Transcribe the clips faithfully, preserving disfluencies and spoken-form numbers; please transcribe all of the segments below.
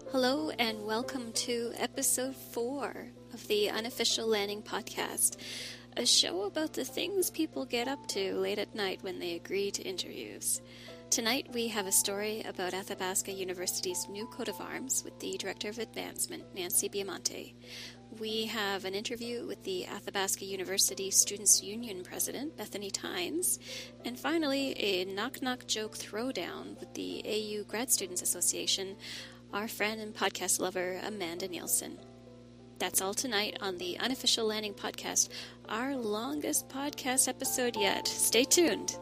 Hello and welcome to episode four of the Unofficial Landing Podcast, a show about the things people get up to late at night when they agree to interviews. Tonight we have a story about Athabasca University's new coat of arms with the Director of Advancement, Nancy Biamonte. We have an interview with the Athabasca University Students' Union President, Bethany Tynes, and finally a knock-knock joke throwdown with the A U Grad Students Association, our friend and podcast lover, Amanda Nielsen. That's all tonight on the Unofficial Landing Podcast, our longest podcast episode yet. Stay tuned.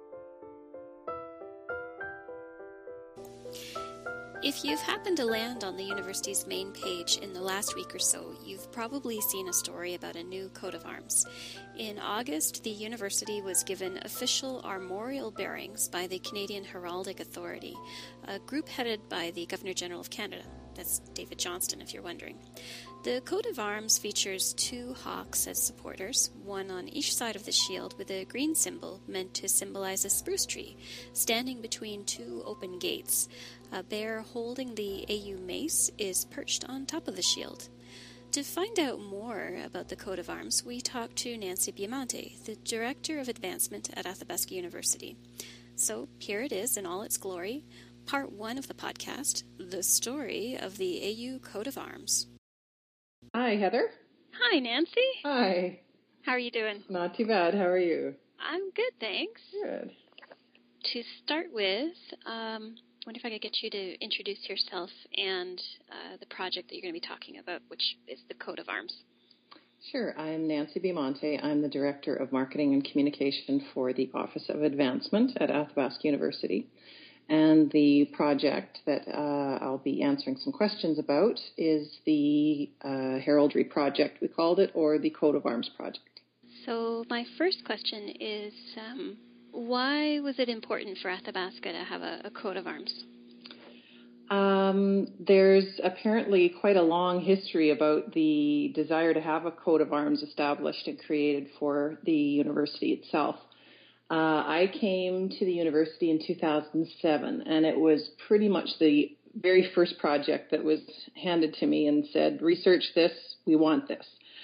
If you've happened to land on the university's main page in the last week or so, you've probably seen a story about a new coat of arms. In August, the university was given official armorial bearings by the Canadian Heraldic Authority, a group headed by the Governor-General of Canada. That's David Johnston, if you're wondering. The coat of arms features two hawks as supporters, one on each side of the shield with a green symbol meant to symbolize a spruce tree, standing between two open gates. A bear holding the A U mace is perched on top of the shield. To find out more about the coat of arms, we talked to Nancy Biamonte, the Director of Advancement at Athabasca University. So here it is in all its glory, part one of the podcast, the story of the A U coat of arms. Hi, Heather. Hi, Nancy. Hi. How are you doing? Not too bad. How are you? I'm good, thanks. Good. To start with, um, I wonder if I could get you to introduce yourself and uh, the project that you're going to be talking about, which is the coat of arms. Sure. I'm Nancy Biamonte. I'm the Director of Marketing and Communication for the Office of Advancement at Athabasca University. And the project that uh, I'll be answering some questions about is the uh, Heraldry Project, we called it, or the Coat of Arms Project. So my first question is, um, why was it important for Athabasca to have a, a coat of arms? Um, there's apparently quite a long history about the desire to have a coat of arms established and created for the university itself. Uh, I came to the university in two thousand seven, and it was pretty much the very first project that was handed to me and said, research this, we want this.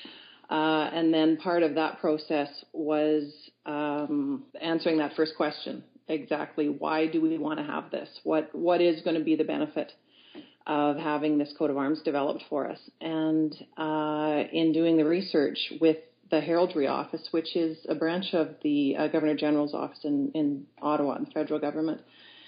Uh, and then part of that process was um, answering that first question, exactly why do we want to have this? What What is going to be the benefit of having this coat of arms developed for us? And uh, in doing the research with the Heraldry Office, which is a branch of the uh, Governor-General's office in, in Ottawa, in the federal government,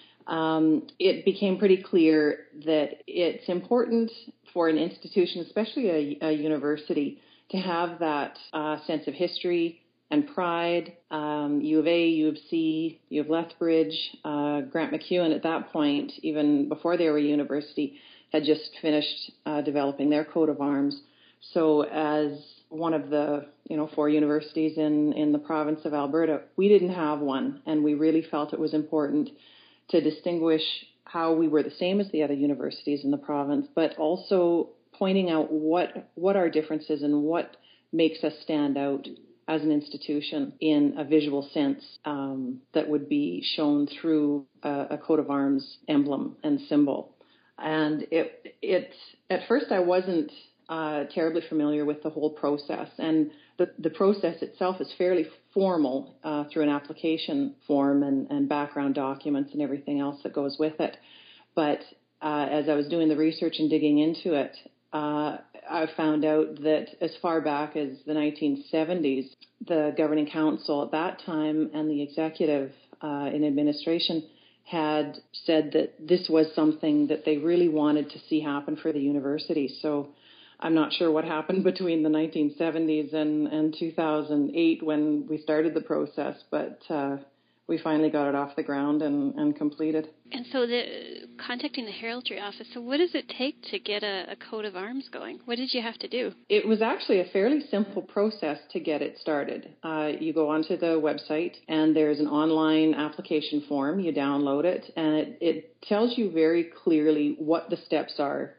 um, it became pretty clear that it's important for an institution, especially a, a university, to have that uh, sense of history and pride. Um, U of A, U of C, U of Lethbridge, uh, Grant MacEwan at that point, even before they were a university, had just finished uh, developing their coat of arms. So as one of the, you know, four universities in, in the province of Alberta, we didn't have one, and we really felt it was important to distinguish how we were the same as the other universities in the province, but also pointing out what what our differences and what makes us stand out as an institution in a visual sense um, that would be shown through a, a coat of arms emblem and symbol. And it it at first I wasn't Uh, terribly familiar with the whole process. And the, the process itself is fairly formal uh, through an application form and, and background documents and everything else that goes with it. But uh, as I was doing the research and digging into it, uh, I found out that as far back as the nineteen seventies, the governing council at that time and the executive uh, in administration had said that this was something that they really wanted to see happen for the university. So I'm not sure what happened between the nineteen seventies and, and two thousand eight when we started the process, but uh, we finally got it off the ground and, and completed. And so the contacting the Heraldry Office, so what does it take to get a, a coat of arms going? What did you have to do? It was actually a fairly simple process to get it started. Uh, you go onto the website and there's an online application form. You download it and it, it tells you very clearly what the steps are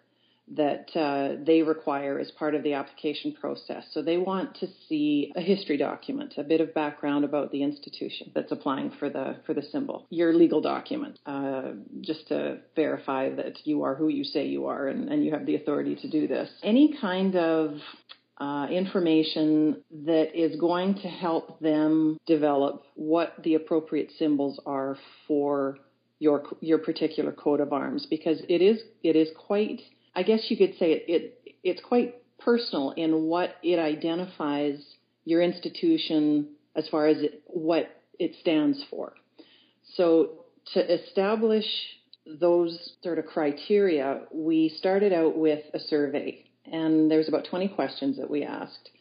that uh, they require as part of the application process. So they want to see a history document, a bit of background about the institution that's applying for the for the symbol. Your legal document, uh, just to verify that you are who you say you are and, and you have the authority to do this. Any kind of Uh, information that is going to help them develop what the appropriate symbols are for your your particular coat of arms, because it is it is quite, I guess you could say it, it it's quite personal in what it identifies your institution as far as it, what it stands for. So to establish those sort of criteria, we started out with a survey. And there was about twenty questions that we asked.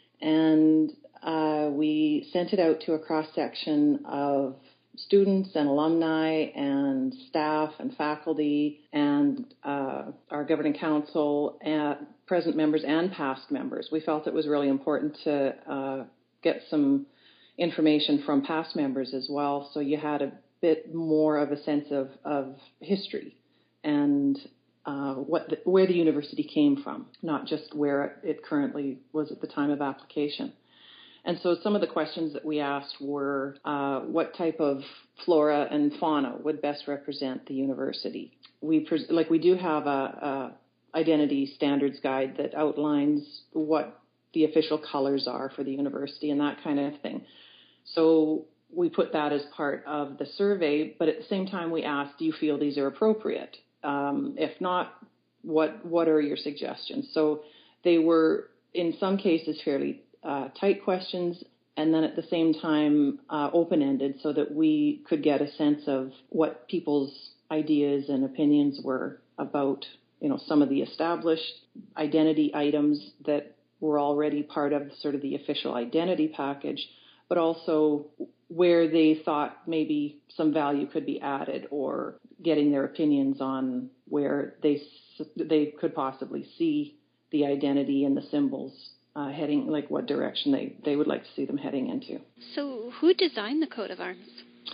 And uh, we sent it out to a cross-section of students and alumni and staff and faculty and uh, our governing council, and present members and past members. We felt it was really important to uh, get some information from past members as well, so you had a bit more of a sense of, of history and Uh, what the, where the university came from, not just where it currently was at the time of application. And so some of the questions that we asked were, uh, what type of flora and fauna would best represent the university? We pres- like we do have a, a identity standards guide that outlines what the official colors are for the university and that kind of thing. So we put that as part of the survey, but at the same time we asked, do you feel these are appropriate? Um, if not, what what are your suggestions? So they were, in some cases, fairly uh, tight questions, and then at the same time uh, open-ended, so that we could get a sense of what people's ideas and opinions were about, you know, some of the established identity items that were already part of sort of the official identity package, but also where they thought maybe some value could be added, or getting their opinions on where they they could possibly see the identity and the symbols uh, heading, like what direction they, they would like to see them heading into. So who designed the coat of arms?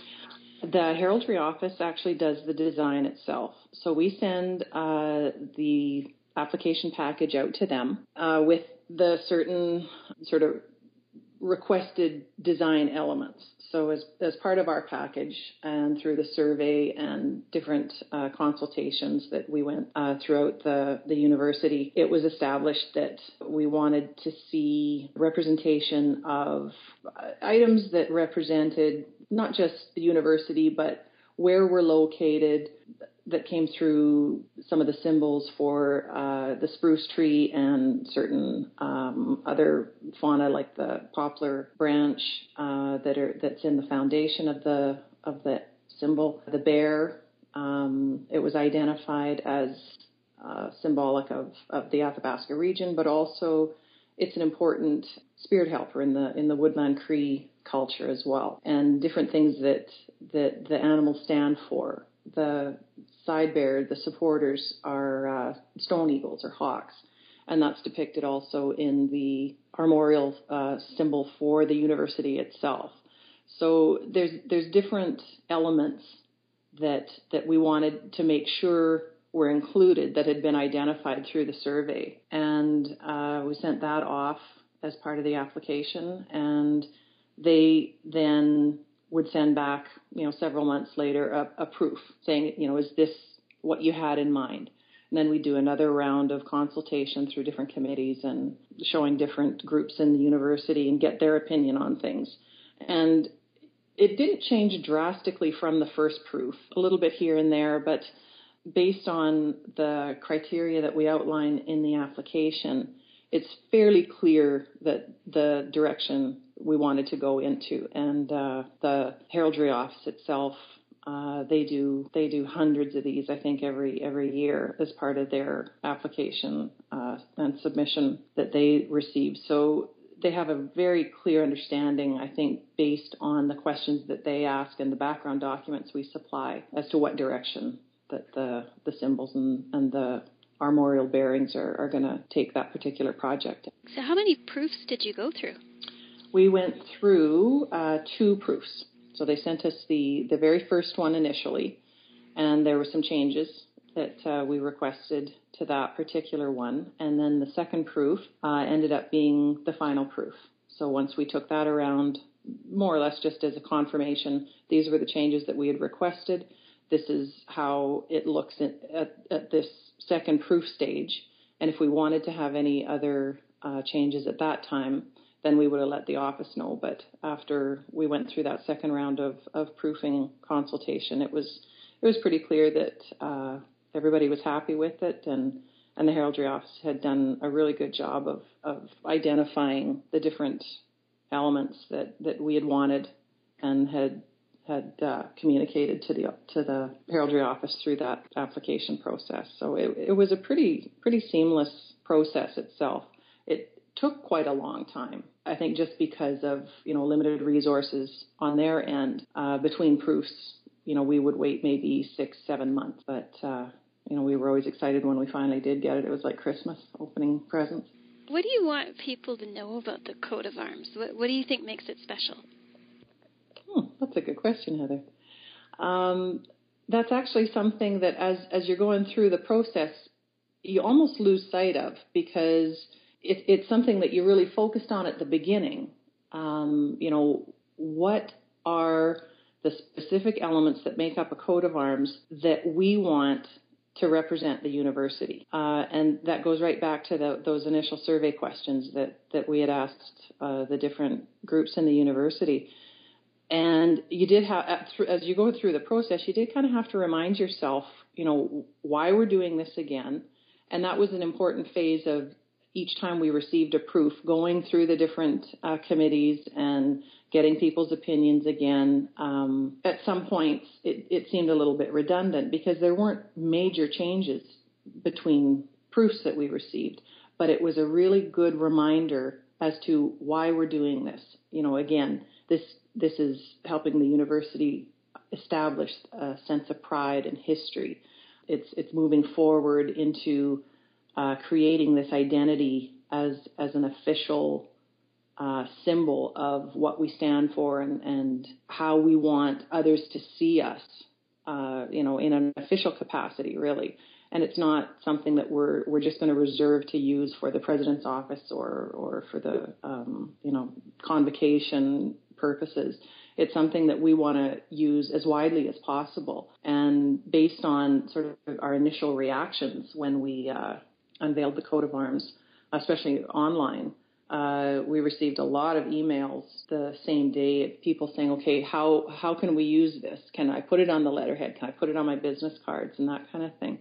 The heraldry office actually does the design itself. So we send uh, the application package out to them uh, with the certain sort of requested design elements. So as as part of our package and through the survey and different uh, consultations that we went uh, throughout the, the university, it was established that we wanted to see representation of items that represented not just the university, but where we're located, that came through some of the symbols for uh, the spruce tree and certain um, other fauna like the poplar branch uh, that are that's in the foundation of the of the symbol. The bear, um, it was identified as uh, symbolic of, of the Athabasca region, but also it's an important spirit helper in the in the Woodland Cree culture as well, and different things that that the animals stand for. The side bear, the supporters are uh, stone eagles or hawks, and that's depicted also in the armorial uh, symbol for the university itself. So there's there's different elements that that we wanted to make sure were included that had been identified through the survey, and uh, we sent that off as part of the application, and they then would send back, you know, several months later, a, a proof saying, you know, is this what you had in mind? And then we do another round of consultation through different committees and showing different groups in the university and get their opinion on things. And it didn't change drastically from the first proof, a little bit here and there, but based on the criteria that we outline in the application, it's fairly clear that the direction we wanted to go into. And uh, the heraldry office itself, uh, they do they do hundreds of these, I think, every every year as part of their application uh, and submission that they receive. So they have a very clear understanding, I think, based on the questions that they ask and the background documents we supply as to what direction that the the symbols and, and the armorial bearings are, are going to take that particular project. So how many proofs did you go through? We went through uh, two proofs. So they sent us the, the very first one initially, and there were some changes that uh, we requested to that particular one. And then the second proof uh, ended up being the final proof. So once we took that around, more or less just as a confirmation, these were the changes that we had requested. This is how it looks at, at, at this second proof stage. And if we wanted to have any other uh, changes at that time, then we would have let the office know. But after we went through that second round of, of proofing consultation, it was it was pretty clear that uh, everybody was happy with it, and, and the heraldry office had done a really good job of, of identifying the different elements that, that we had wanted and had had uh, communicated to the to the heraldry office through that application process. So it, it was a pretty pretty seamless process itself. It took quite a long time, I think, just because of, you know, limited resources on their end. Uh, between proofs, you know, we would wait maybe six, seven months. But, uh, you know, we were always excited when we finally did get it. It was like Christmas, opening presents. What do you want people to know about the coat of arms? What, what do you think makes it special? Hmm, that's a good question, Heather. Um, that's actually something that as, as you're going through the process, you almost lose sight of, because it, it's something that you're really focused on at the beginning. Um, you know, what are the specific elements that make up a coat of arms that we want to represent the university? Uh, and that goes right back to the, those initial survey questions that, that we had asked uh, the different groups in the university. And you did have, as you go through the process, you did kind of have to remind yourself, you know, why we're doing this again. And that was an important phase of each time we received a proof, going through the different uh, committees and getting people's opinions again. Um, at some points, it, it seemed a little bit redundant because there weren't major changes between proofs that we received. But it was a really good reminder as to why we're doing this. You know, again, this this is helping the university establish a sense of pride and history. It's it's moving forward into uh, creating this identity as as an official uh, symbol of what we stand for and, and how we want others to see us, uh, you know, in an official capacity, really. And it's not something that we're we're just going to reserve to use for the president's office or or for the um, you know convocation purposes. It's something that we want to use as widely as possible. And based on sort of our initial reactions when we uh, unveiled the coat of arms, especially online, uh, we received a lot of emails the same day of people saying, okay, how how can we use this? Can I put it on the letterhead? Can I put it on my business cards and that kind of thing?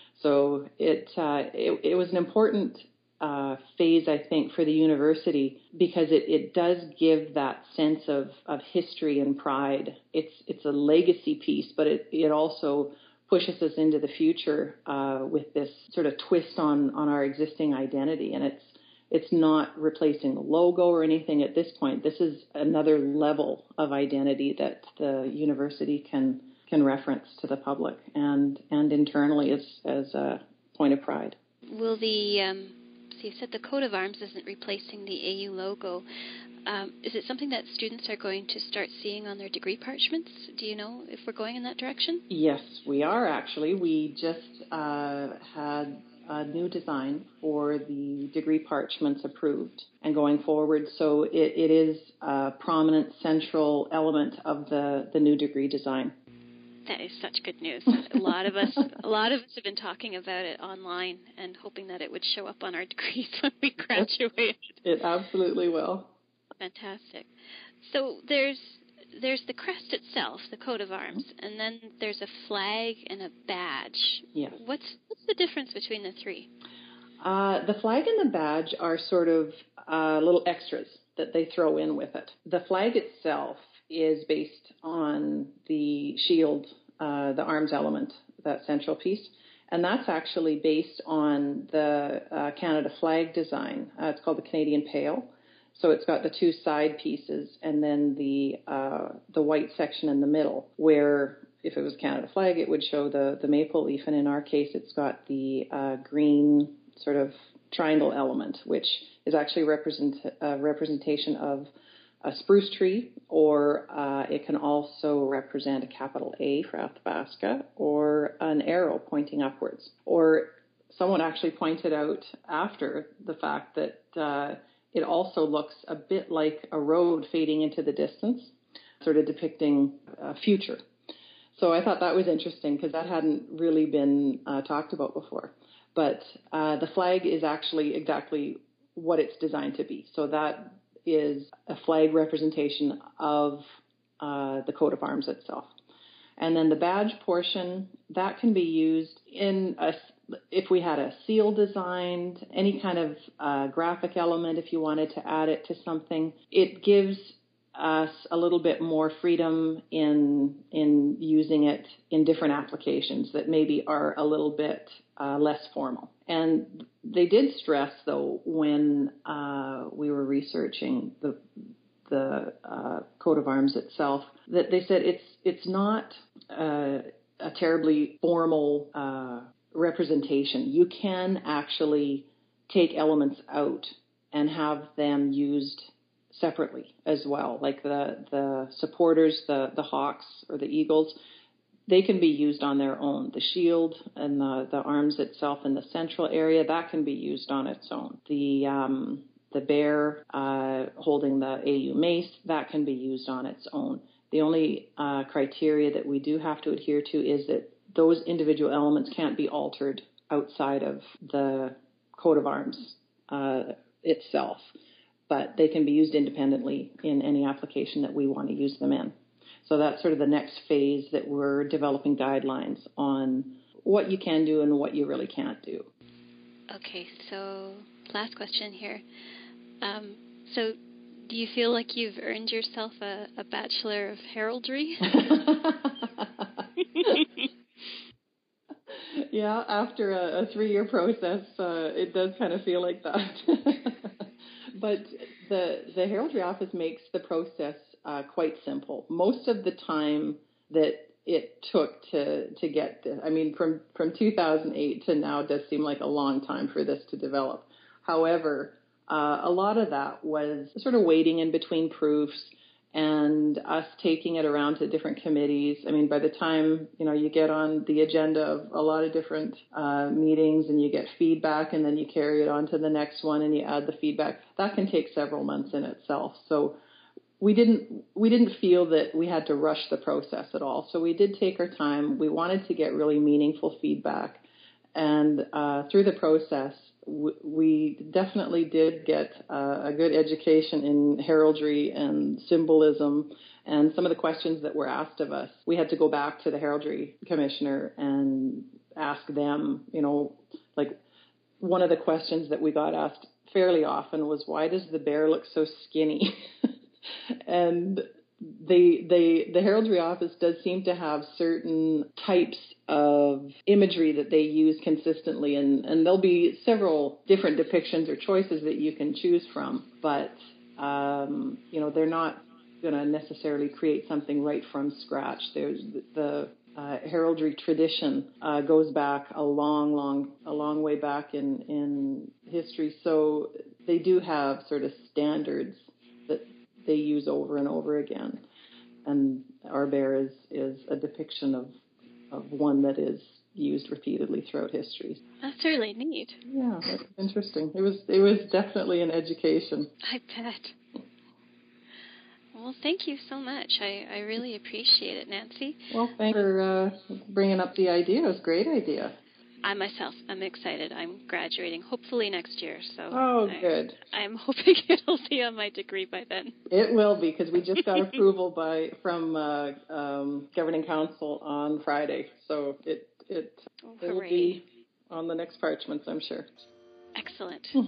So it, uh, it, it was an important uh, phase, I think, for the university because it, it does give that sense of, of history and pride. It's it's a legacy piece, but it, it also pushes us into the future uh, with this sort of twist on, on our existing identity. And it's it's not replacing the logo or anything at this point. This is another level of identity that the university can can reference to the public and, and internally as, as a point of pride. Will the, um, so you said the coat of arms isn't replacing the A U logo. Um, is it something that students are going to start seeing on their degree parchments? Do you know if we're going in that direction? Yes, we are actually. We just uh, had a new design for the degree parchments approved and going forward. So it, it is a prominent central element of the, the new degree design. That is such good news. A lot of us, a lot of us have been talking about it online and hoping that it would show up on our degrees when we graduate. It absolutely will. Fantastic. So there's there's the crest itself, the coat of arms, and then there's a flag and a badge. Yes. What's what's the difference between the three? Uh, the flag and the badge are sort of uh, little extras that they throw in with it. The flag itself is based on the shield, uh, the arms element, that central piece. And that's actually based on the uh, Canada flag design. Uh, it's called the Canadian Pale. So it's got the two side pieces and then the uh, the white section in the middle, where if it was Canada flag, it would show the, the maple leaf. And in our case, it's got the uh, green sort of triangle element, which is actually represent, a representation of a spruce tree, or uh, it can also represent a capital A for Athabasca, or an arrow pointing upwards. Or someone actually pointed out after the fact that uh, it also looks a bit like a road fading into the distance, sort of depicting a future. So I thought that was interesting because that hadn't really been uh, talked about before. But uh, the flag is actually exactly what it's designed to be. So that is a flag representation of uh, the coat of arms itself. And then the badge portion, that can be used in a, if we had a seal designed, any kind of uh, graphic element, if you wanted to add it to something. It gives us a little bit more freedom in in using it in different applications that maybe are a little bit uh, less formal. And they did stress, though, when uh, we were researching the the uh, coat of arms itself, that they said it's it's not uh, a terribly formal uh, representation. You can actually take elements out and have them used separately as well, like the the supporters, the the hawks or the eagles. They can be used on their own. The shield and the, the arms itself in the central area, that can be used on its own. The um, the bear uh, holding the A U mace, that can be used on its own. The only uh, criteria that we do have to adhere to is that those individual elements can't be altered outside of the coat of arms uh, itself, but they can be used independently in any application that we want to use them in. So that's sort of the next phase that we're developing guidelines on what you can do and what you really can't do. Okay, so last question here. Um, so do you feel like you've earned yourself a, a Bachelor of Heraldry? Yeah, after a, a three-year process, uh, it does kind of feel like that. But the the Heraldry Office makes the process uh, quite simple. Most of the time that it took to to get this, I mean, from, from two thousand eight to now does seem like a long time for this to develop. However, uh, a lot of that was sort of waiting in between proofs and us taking it around to different committees. I mean, by the time, you know, you get on the agenda of a lot of different uh, meetings and you get feedback and then you carry it on to the next one and you add the feedback, that can take several months in itself. So we didn't we didn't feel that we had to rush the process at all. So we did take our time. We wanted to get really meaningful feedback. And uh, through the process, w- we definitely did get uh, a good education in heraldry and symbolism. And some of the questions that were asked of us, we had to go back to the Heraldry Commissioner and ask them, you know, like one of the questions that we got asked fairly often was, why does the bear look so skinny? And they, they, the Heraldry Office does seem to have certain types of imagery that they use consistently, and, and there'll be several different depictions or choices that you can choose from, but, um, you know, they're not going to necessarily create something right from scratch. There's the uh, heraldry tradition uh, goes back a long, long, a long way back in, in history, so they do have sort of standards that they use over and over again. And our bear is, is a depiction of of one that is used repeatedly throughout history. That's really neat. Yeah, that's interesting. It was it was definitely an education. I bet. Well, thank you so much. I, I really appreciate it, Nancy. Well, thanks for uh, bringing up the idea. It was a great idea. I myself, I'm excited. I'm graduating hopefully next year. So oh, I, good. I'm hoping it'll be on my degree by then. It will be, because we just got approval by from uh, um, Governing Council on Friday. So it it, oh, it will be on the next parchments, I'm sure. Excellent. Hmm.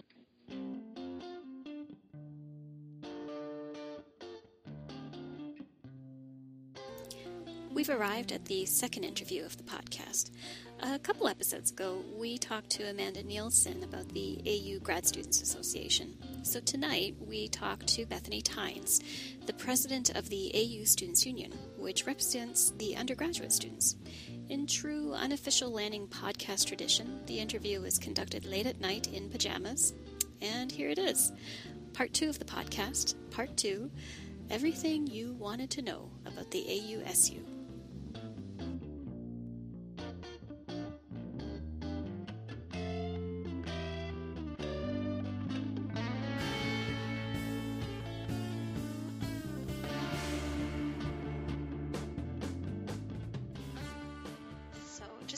We've arrived at the second interview of the podcast. A couple episodes ago, we talked to Amanda Nielsen about the A U Grad Students Association. So tonight, we talk to Bethany Tynes, the president of the A U Students Union, which represents the undergraduate students. In true unofficial Lanning podcast tradition, the interview was conducted late at night in pajamas. And here it is. Part two of the podcast, part two, everything you wanted to know about the A U S U.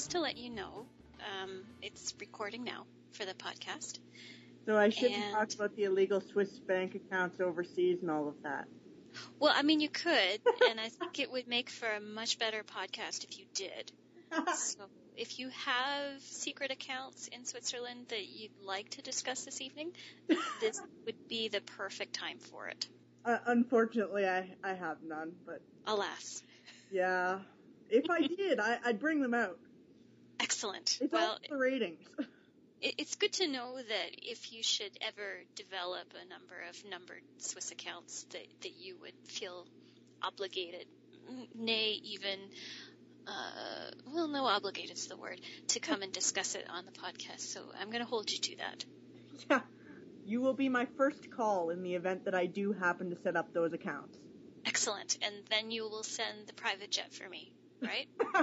just to let you know, um, it's recording now for the podcast. So I shouldn't And- talk about the illegal Swiss bank accounts overseas and all of that. Well, I mean, you could, and I think it would make for a much better podcast if you did. So if you have secret accounts in Switzerland that you'd like to discuss this evening, this would be the perfect time for it. Uh, unfortunately, I, I have none, but Alas. yeah. If I did, I, I'd bring them out. Excellent. It's well, all the ratings. it, it's good to know that if you should ever develop a number of numbered Swiss accounts that, that you would feel obligated, nay, even, uh, well, no, obligated is the word, to come and discuss it on the podcast. So I'm going to hold you to that. Yeah. You will be my first call in the event that I do happen to set up those accounts. Excellent. And then you will send the private jet for me, right?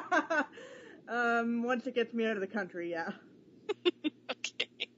um, once it gets me out of the country, yeah. Okay.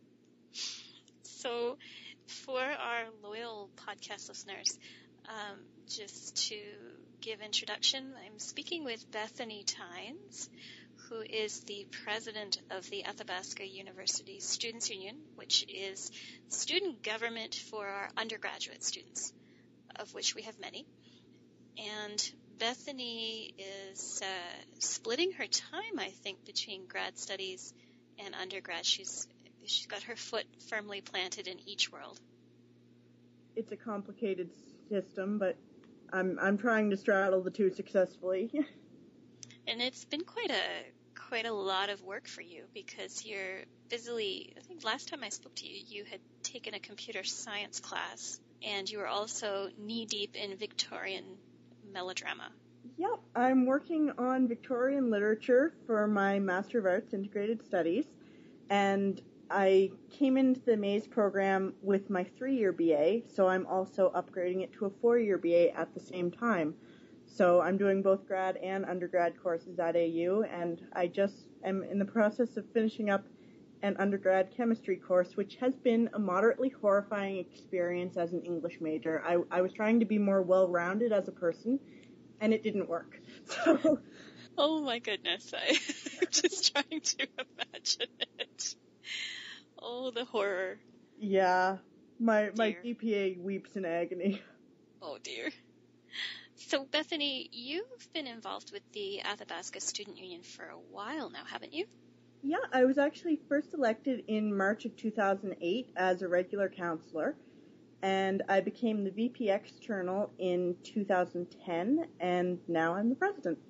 So, for our loyal podcast listeners, um, just to give introduction, I'm speaking with Bethany Tynes, who is the president of the Athabasca University Students' Union, which is student government for our undergraduate students, of which we have many. And Bethany is uh, splitting her time, I think, between grad studies and undergrad. She's she's got her foot firmly planted in each world. It's a complicated system, but I'm I'm trying to straddle the two successfully. And it's been quite a quite a lot of work for you because you're busily, I think last time I spoke to you, you had taken a computer science class and you were also knee-deep in Victorian melodrama. Yep, I'm working on Victorian literature for my Master of Arts Integrated Studies, and I came into the Maze program with my three-year B A, so I'm also upgrading it to a four-year B A at the same time. So I'm doing both grad and undergrad courses at A U, and I just am in the process of finishing up an undergrad chemistry course, which has been a moderately horrifying experience as an English major. I, I was trying to be more well-rounded as a person, and it didn't work. So, oh my goodness, I'm just trying to imagine it. Oh, the horror. Yeah, my my Dear. G P A weeps in agony. Oh dear. So, Bethany, you've been involved with the Athabasca Student Union for a while now, haven't you? Yeah, I was actually first elected in March of two thousand eight as a regular counselor, and I became the V P external in two thousand ten, and now I'm the president.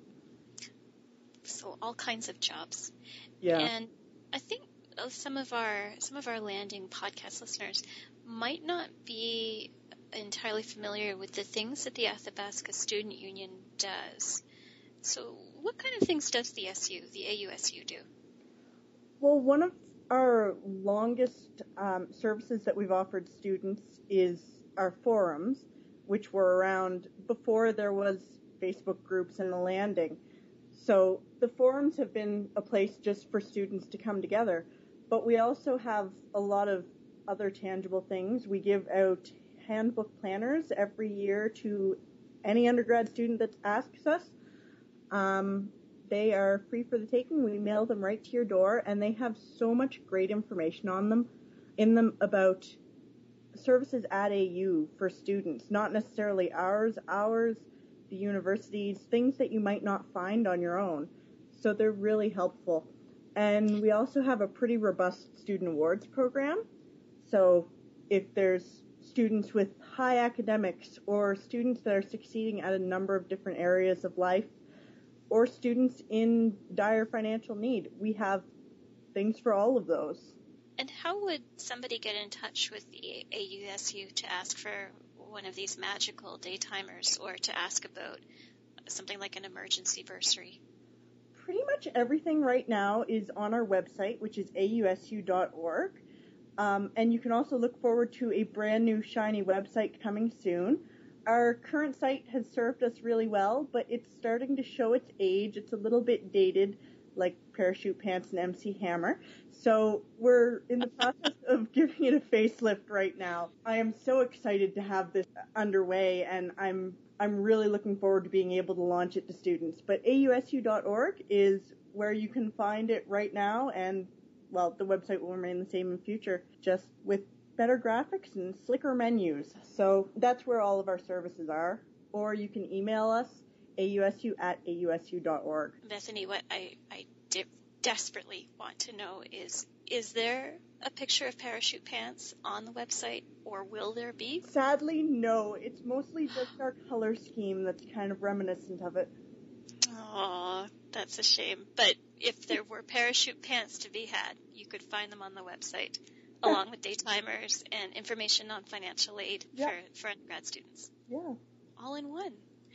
So, all kinds of jobs. Yeah. And I think some of our some of our landing podcast listeners might not be entirely familiar with the things that the Athabasca Student Union does. So what kind of things does the S U, the A U S U do? Well, one of our longest um, services that we've offered students is our forums, which were around before there was Facebook groups and the landing. So the forums have been a place just for students to come together. But we also have a lot of other tangible things. We give out handbook planners every year to any undergrad student that asks us. Um, they are free for the taking. We mail them right to your door, and they have so much great information on them, in them about services at A U for students, not necessarily ours, ours, the universities, things that you might not find on your own. So they're really helpful. And we also have a pretty robust student awards program. So if there's students with high academics or students that are succeeding at a number of different areas of life or students in dire financial need, we have things for all of those. And how would somebody get in touch with the A U S U to ask for one of these magical daytimers or to ask about something like an emergency bursary? Pretty much everything right now is on our website, which is A U S U dot org. Um, and you can also look forward to a brand new shiny website coming soon. Our current site has served us really well, but it's starting to show its age. It's a little bit dated, like Parachute Pants and M C Hammer. So we're in the process of giving it a facelift right now. I am so excited to have this underway, and I'm I'm really looking forward to being able to launch it to students. But A U S U dot org is where you can find it right now, and, well, the website will remain the same in future, just with better graphics and slicker menus. So that's where all of our services are. Or you can email us, A U S U at A U S U dot org. Bethany, what I, I de- desperately want to know is, is there a picture of parachute pants on the website, or will there be? Sadly, no. It's mostly just our color scheme that's kind of reminiscent of it. Oh, that's a shame. But if there were parachute pants to be had, you could find them on the website, yeah, along with daytimers and information on financial aid, yeah, for, for undergrad students. Yeah. All in one.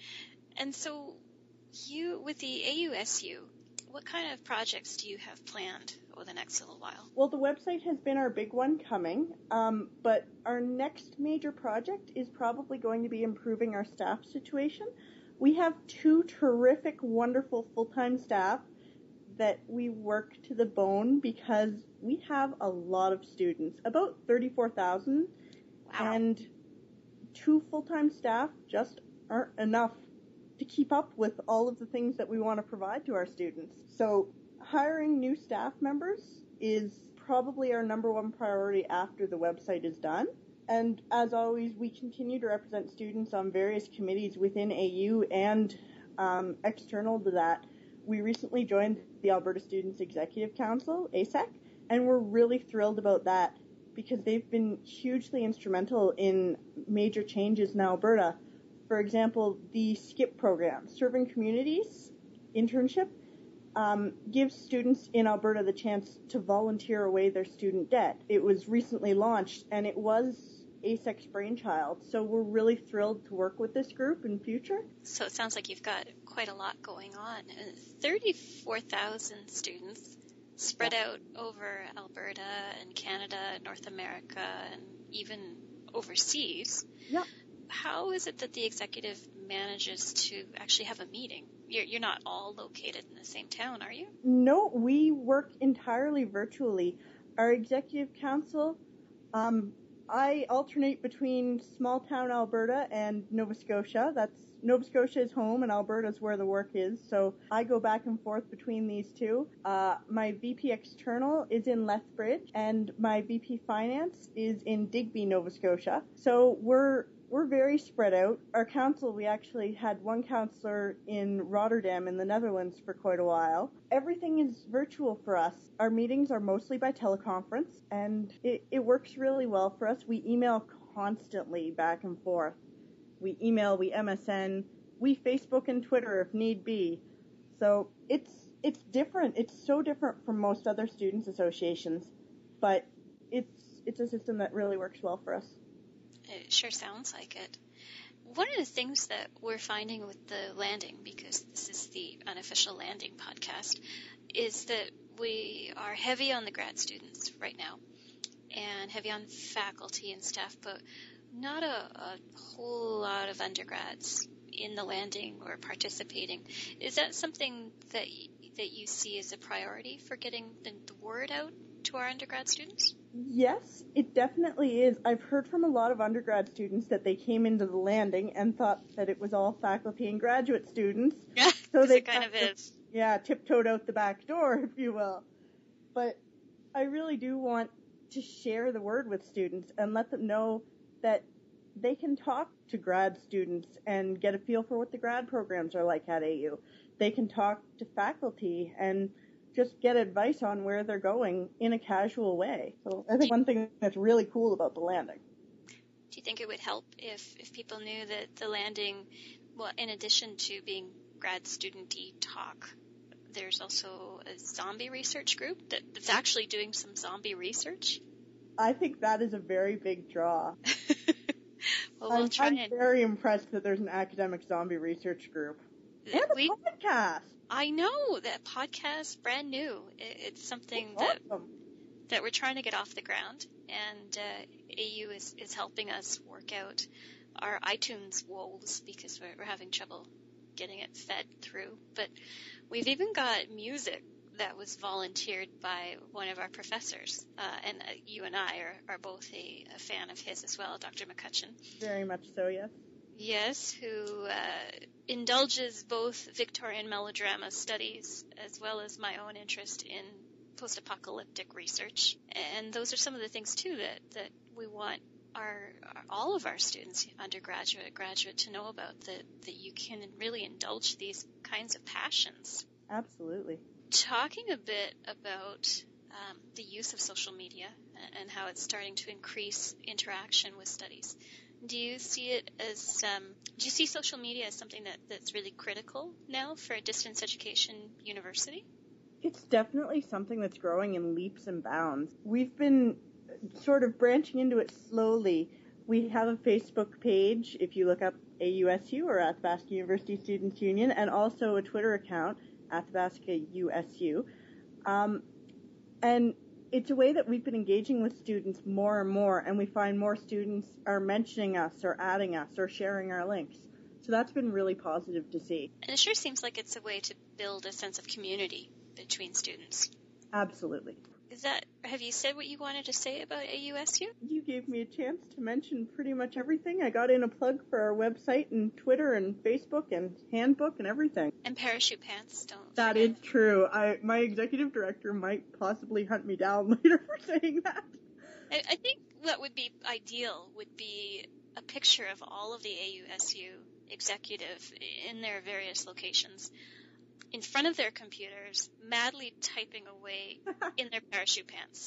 And so you, with the A U S U, what kind of projects do you have planned over the next little while? Well, the website has been our big one coming, um, but our next major project is probably going to be improving our staff situation. We have two terrific, wonderful full-time staff that we work to the bone because we have a lot of students, about thirty-four thousand, wow, and two full-time staff just aren't enough to keep up with all of the things that we want to provide to our students. So hiring new staff members is probably our number one priority after the website is done. And as always, we continue to represent students on various committees within A U and um, external to that. We recently joined the Alberta Students Executive Council, A S E C, and we're really thrilled about that because they've been hugely instrumental in major changes in Alberta. For example, the SKIP program, Serving Communities internship, um, gives students in Alberta the chance to volunteer away their student debt. It was recently launched, and it was A S E C's brainchild, so we're really thrilled to work with this group in future. So it sounds like you've got quite a lot going on. thirty-four thousand students spread yeah. out over Alberta and Canada, North America, and even overseas. Yeah. How is it that the executive manages to actually have a meeting? You're, you're not all located in the same town, are you? No, we work entirely virtually. Our executive council, um, I alternate between small town Alberta and Nova Scotia. That's Nova Scotia is home and Alberta is where the work is. So I go back and forth between these two. Uh, my V P External is in Lethbridge and my V P Finance is in Digby, Nova Scotia. So we're We're very spread out. Our council, we actually had one councillor in Rotterdam in the Netherlands for quite a while. Everything is virtual for us. Our meetings are mostly by teleconference, and it, it works really well for us. We email constantly back and forth. We email, we M S N, we Facebook and Twitter if need be. So it's it's different. It's so different from most other students' associations, but it's it's a system that really works well for us. It sure sounds like it. One of the things that we're finding with the landing, because this is the unofficial landing podcast, is that we are heavy on the grad students right now and heavy on faculty and staff, but not a, a whole lot of undergrads in the landing or participating. Is that something that that you see as a priority for getting the, the word out to our undergrad students? Yes, it definitely is. I've heard from a lot of undergrad students that they came into the landing and thought that it was all faculty and graduate students. Yeah, so they it kind of is. Yeah, tiptoed out the back door, if you will. But I really do want to share the word with students and let them know that they can talk to grad students and get a feel for what the grad programs are like at A U. They can talk to faculty and just get advice on where they're going in a casual way. So I think one thing that's really cool about the landing. Do you think it would help if, if people knew that the landing, well, in addition to being grad student-y talk, there's also a zombie research group that, that's actually doing some zombie research? I think that is a very big draw. Well, we'll I'm, try I'm and... very impressed that there's an academic zombie research group. And a we, podcast. I know, that podcast, brand new. It, it's something that awesome. that we're trying to get off the ground, and uh, A U is, is helping us work out our iTunes woes because we're, we're having trouble getting it fed through. But we've even got music that was volunteered by one of our professors, uh, and uh, you and I are, are both a, a fan of his as well, Doctor McCutcheon. Very much so, yes. Yes, who uh, indulges both Victorian melodrama studies as well as my own interest in post-apocalyptic research. And those are some of the things, too, that, that we want our, our all of our students, undergraduate, graduate, to know about, that, that you can really indulge these kinds of passions. Absolutely. Talking a bit about um, the use of social media and how it's starting to increase interaction with studies, do you see it as, um, do you see social media as something that, that's really critical now for a distance education university? It's definitely something that's growing in leaps and bounds. We've been sort of branching into it slowly. We have a Facebook page, if you look up A U S U or Athabasca University Students Union, and also a Twitter account, Athabasca U S U. Um, and it's a way that we've been engaging with students more and more, and we find more students are mentioning us or adding us or sharing our links. So that's been really positive to see. And it sure seems like it's a way to build a sense of community between students. Absolutely. Is that, have you said what you wanted to say about A U S U? You gave me a chance to mention pretty much everything. I got in a plug for our website and Twitter and Facebook and handbook and everything. And parachute pants, don't That forget. is true. I, my executive director might possibly hunt me down later for saying that. I, I think what would be ideal would be a picture of all of the A U S U executive in their various locations, in front of their computers, madly typing away in their parachute pants.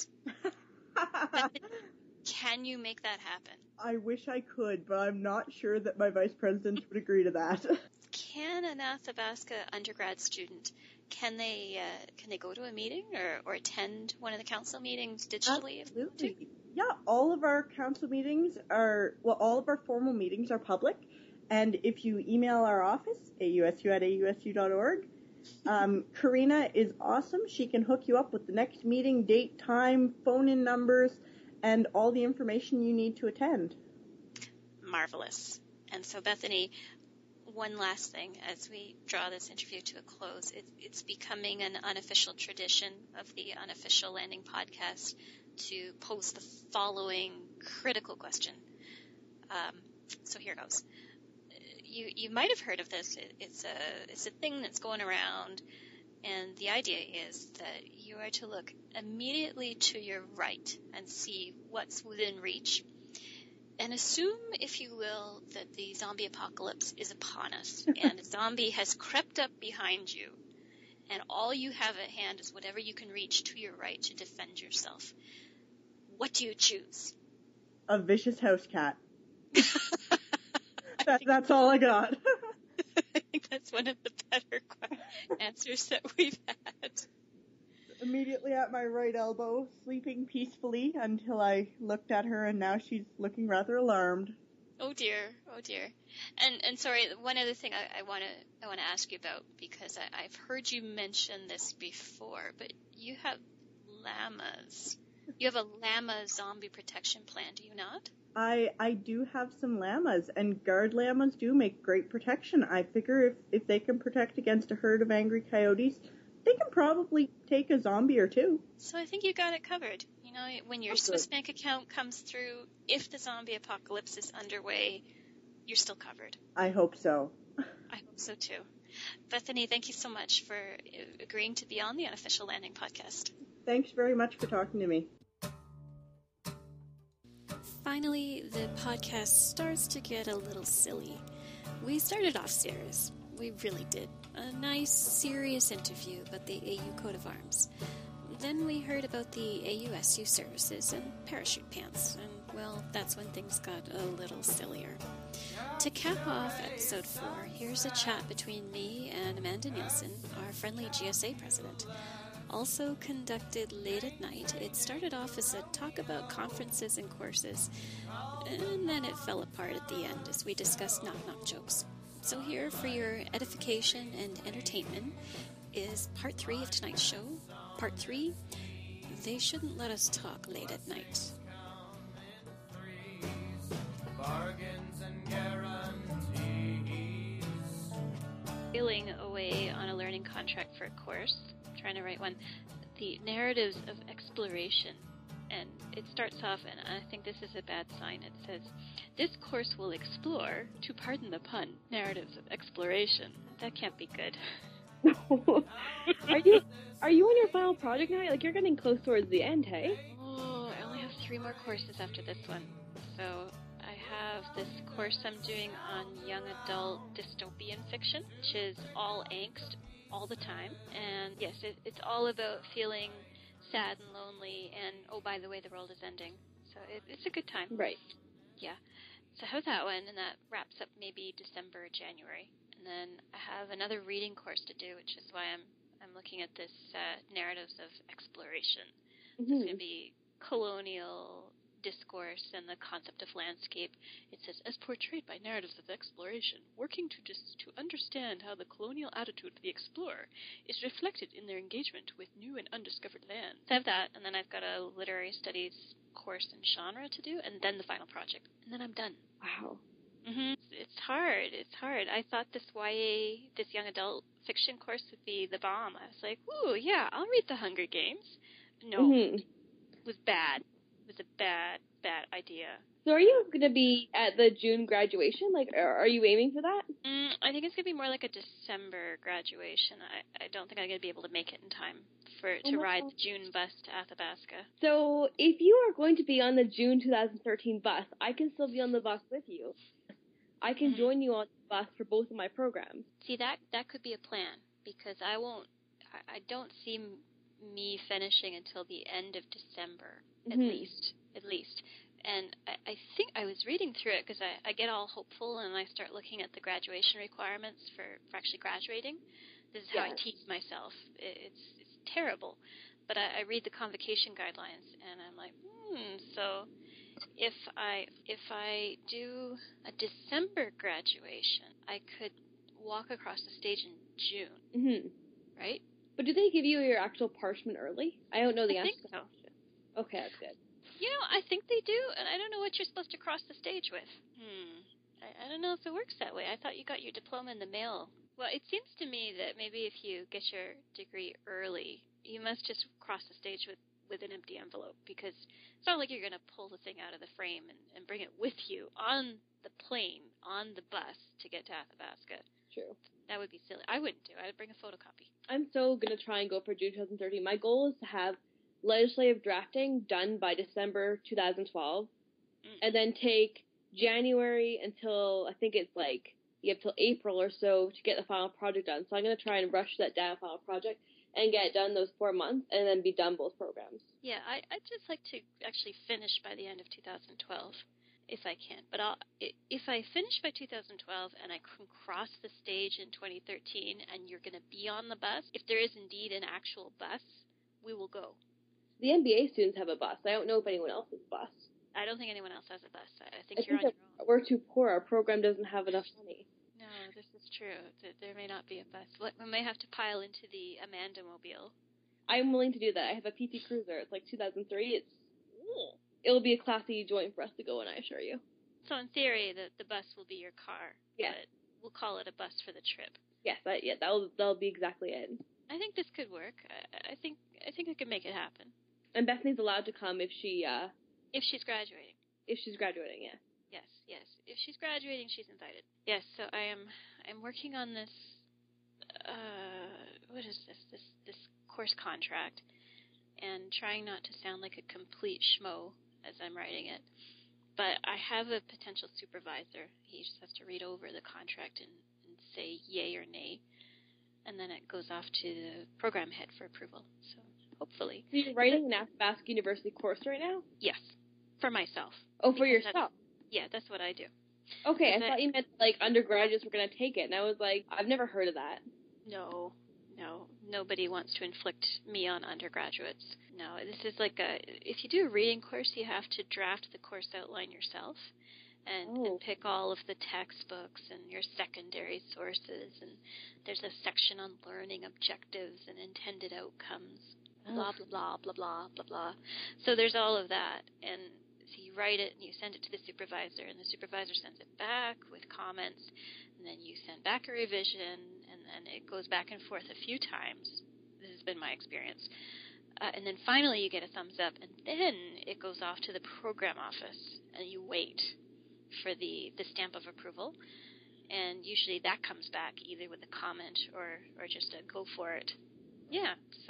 Can you make that happen? I wish I could, but I'm not sure that my vice president would agree to that. Can an Athabasca undergrad student, can they uh, can they go to a meeting or, or attend one of the council meetings digitally? Absolutely. Yeah, all of our council meetings are, well, all of our formal meetings are public. And if you email our office, A U S U at A U S U dot org, Um, Karina is awesome. She can hook you up with the next meeting, date, time, phone-in numbers, and all the information you need to attend. Marvelous. And so, Bethany, one last thing as we draw this interview to a close. It, it's becoming an unofficial tradition of the Unofficial Landing podcast to pose the following critical question. Um, so here goes. You, you might have heard of this. It, it's a it's a thing that's going around, and the idea is that you are to look immediately to your right and see what's within reach, and assume, if you will, that the zombie apocalypse is upon us, and a zombie has crept up behind you, and all you have at hand is whatever you can reach to your right to defend yourself. What do you choose? A vicious house cat. That, that's all I got. I think that's one of the better answers that we've had. Immediately at my right elbow, sleeping peacefully until I looked at her, and now she's looking rather alarmed. Oh dear, oh dear. And and sorry, one other thing I want to I want to ask you about, because I, I've heard you mention this before, but you have llamas. You have a llama zombie protection plan, do you not? I I do have some llamas, and guard llamas do make great protection. I figure if, if they can protect against a herd of angry coyotes, they can probably take a zombie or two. So I think you got it covered. You know, when your That's Swiss good. bank account comes through, if the zombie apocalypse is underway, you're still covered. I hope so. I hope so too. Bethany, thank you so much for agreeing to be on the Unofficial Landing podcast. Thanks very much for talking to me. Finally, the podcast starts to get a little silly. We started off serious. We really did. A nice, serious interview about the A U coat of arms. Then we heard about the A U S U services and parachute pants, and, well, that's when things got a little sillier. To cap off episode four, here's a chat between me and Amanda Nielsen, our friendly G S A president. Also conducted late at night, it started off as a talk about conferences and courses, and then it fell apart at the end as we discussed knock-knock jokes. So here, for your edification and entertainment, is part three of tonight's show. Part three, they shouldn't let us talk late at night. Bargains and guarantees. Sailing away on a learning contract for a course, trying to write one, the narratives of exploration and it starts off, and I think this is a bad sign. It says, "This course will explore, to pardon the pun, narratives of exploration." That can't be good. are you are you on your final project now? Like, you're getting close towards the end, hey? Oh, I only have three more courses after this one. So I have this course I'm doing on young adult dystopian fiction, which is all angst all the time. And yes, it, it's all about feeling sad and lonely, and oh, by the way, the world is ending. So it, it's a good time. Right. Yeah. So how's that one? And that wraps up maybe December or January. And then I have another reading course to do, which is why I'm I'm looking at this uh, narratives of exploration. Mm-hmm. It's going to be colonial discourse and the concept of landscape. It says, as portrayed by narratives of exploration, working to just to understand how the colonial attitude of the explorer is reflected in their engagement with new and undiscovered lands. So I have that, and then I've got a literary studies course in genre to do, and then the final project, and then I'm done. Wow. Mm-hmm. It's hard. It's hard. I thought this Y A, this young adult fiction course would be the bomb. I was like, ooh, yeah, I'll read The Hunger Games. No, mm-hmm. It was bad. It was a bad, bad idea. So are you going to be at the June graduation? Like, are, are you aiming for that? Mm, I think it's going to be more like a December graduation. I, I don't think I'm going to be able to make it in time for to oh ride God. the June bus to Athabasca. So if you are going to be on the June twenty thirteen bus, I can still be on the bus with you. I can mm-hmm. join you on the bus for both of my programs. See, that that could be a plan, because I won't, I, I don't see m- me finishing until the end of December, mm-hmm. at least, at least. And I, I think I was reading through it because I, I get all hopeful and I start looking at the graduation requirements for, for actually graduating. This is how yes. I tease myself. It, it's it's terrible. But I, I read the convocation guidelines and I'm like, hmm, so if I if I do a December graduation, I could walk across the stage in June, mm-hmm. right? But do they give you your actual parchment early? I don't know the I answer. think so. Okay, that's good. You know, I think they do, and I don't know what you're supposed to cross the stage with. Hmm. I, I don't know if it works that way. I thought you got your diploma in the mail. Well, it seems to me that maybe if you get your degree early, you must just cross the stage with, with an empty envelope, because it's not like you're going to pull the thing out of the frame and, and bring it with you on the plane, on the bus to get to Athabasca. True. That would be silly. I wouldn't do it. I would bring a photocopy. I'm so going to try and go for June twenty thirteen. My goal is to have legislative drafting done by December twenty twelve, mm. and then take January until, I think it's like, you have till April or so to get the final project done. So I'm going to try and rush that down final project and get it done those four months and then be done both programs. Yeah, I, I'd just like to actually finish by the end of two thousand twelve, if I can. But I'll, if I finish by two thousand twelve and I can cross the stage in twenty thirteen and you're going to be on the bus, if there is indeed an actual bus, we will go. The M B A students have a bus. I don't know if anyone else has a bus. I don't think anyone else has a bus. I think I you're think on your own. We're too poor. Our program doesn't have enough money. No, this is true. There may not be a bus. We may have to pile into the Amanda Mobile. I'm willing to do that. I have a P T Cruiser. It's like two thousand three. It's ooh. It'll be a classy joint for us to go in, I assure you. So in theory, the the bus will be your car. Yes. But we'll call it a bus for the trip. Yes, that, yeah, that'll that'll be exactly it. I think this could work. I, I think I think I could make it happen. And Bethany's allowed to come if she, uh... If she's graduating. If she's graduating, yeah. Yes, yes. If she's graduating, she's invited. Yes, so I am, I'm working on this, uh, what is this, this, this course contract, and trying not to sound like a complete schmo as I'm writing it. But I have a potential supervisor. He just has to read over the contract and, and say yay or nay, and then it goes off to the program head for approval, so... Hopefully. So you're writing an Athabasca University course right now? Yes. For myself. Oh, for yourself? That's, yeah, that's what I do. Okay, I thought you meant, like, undergraduates were going to take it, and I was like, I've never heard of that. No, no. Nobody wants to inflict me on undergraduates. No, this is like a, if you do a reading course, you have to draft the course outline yourself. And, oh. and pick all of the textbooks and your secondary sources. And there's a section on learning objectives and intended outcomes. Blah, blah, blah, blah, blah, blah, blah. So there's all of that. And so you write it and you send it to the supervisor, and the supervisor sends it back with comments, and then you send back a revision, and then it goes back and forth a few times. This has been my experience. Uh, and then finally you get a thumbs up, and then it goes off to the program office, and you wait for the, the stamp of approval. And usually that comes back either with a comment or, or just a go for it. Yeah, so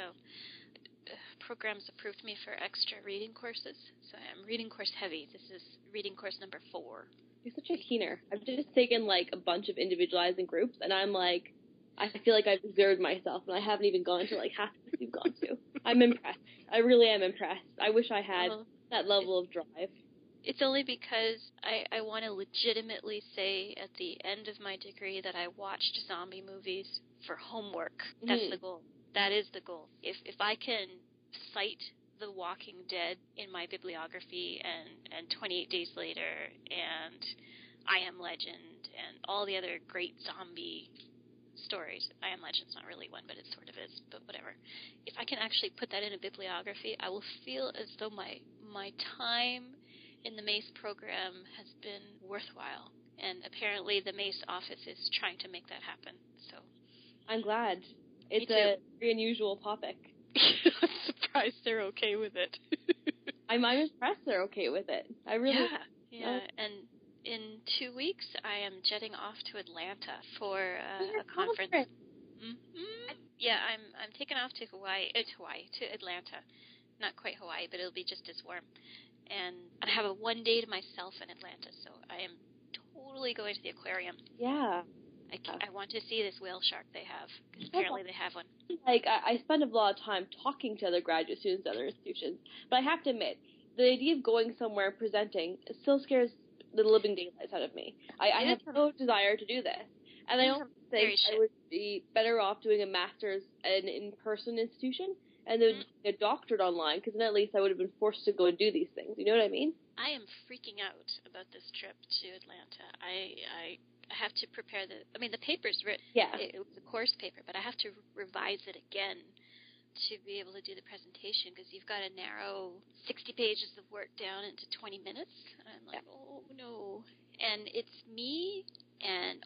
uh, programs approved me for extra reading courses. So I'm reading course heavy. This is reading course number four. You're such a keener. I've just taken like a bunch of individualizing groups, and I'm like, I feel like I've exerted myself, and I haven't even gone to like half the you've gone to. I'm impressed. I really am impressed. I wish I had uh, that level of drive. It's only because I, I want to legitimately say at the end of my degree that I watched zombie movies for homework. That's mm-hmm. the goal. That is the goal. If if I can cite The Walking Dead in my bibliography and, and twenty-eight Days Later and I Am Legend and all the other great zombie stories. I Am Legend's not really one, but it sort of is, but whatever. If I can actually put that in a bibliography, I will feel as though my my time in the MACE program has been worthwhile. And apparently the MACE office is trying to make that happen. So I'm glad. It's a very unusual topic. I'm surprised they're okay with it. I'm, I'm impressed they're okay with it. I really Yeah, yeah. Know. And in two weeks, I am jetting off to Atlanta for uh, a conference. conference. Mm-hmm. Yeah, I'm I'm taking off to Hawaii, uh, to Hawaii, to Atlanta. Not quite Hawaii, but it'll be just as warm. And I have a one day to myself in Atlanta, so I am totally going to the aquarium. Yeah. I, I want to see this whale shark they have, because apparently they have one. Like, I, I spend a lot of time talking to other graduate students at other institutions, but I have to admit, the idea of going somewhere and presenting still scares the living daylights out of me. I, I have no desire to do this. And I also think I would be better off doing a master's at an in-person institution and then mm-hmm. a doctorate online, because then at least I would have been forced to go and do these things. You know what I mean? I am freaking out about this trip to Atlanta. I I have to prepare the... I mean, the paper's written. Yeah. It, it was a course paper, but I have to revise it again to be able to do the presentation, because you've got to narrow sixty pages of work down into twenty minutes. And I'm like, yeah. oh, no. And it's me and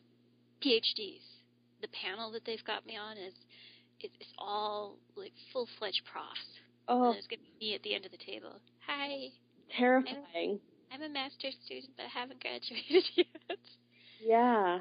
PhDs. The panel that they've got me on is it's, it's all like full-fledged profs. Oh. And there's going to be me at the end of the table. Hi. Terrifying. I'm, I'm a master's student, but I haven't graduated yet. Yeah.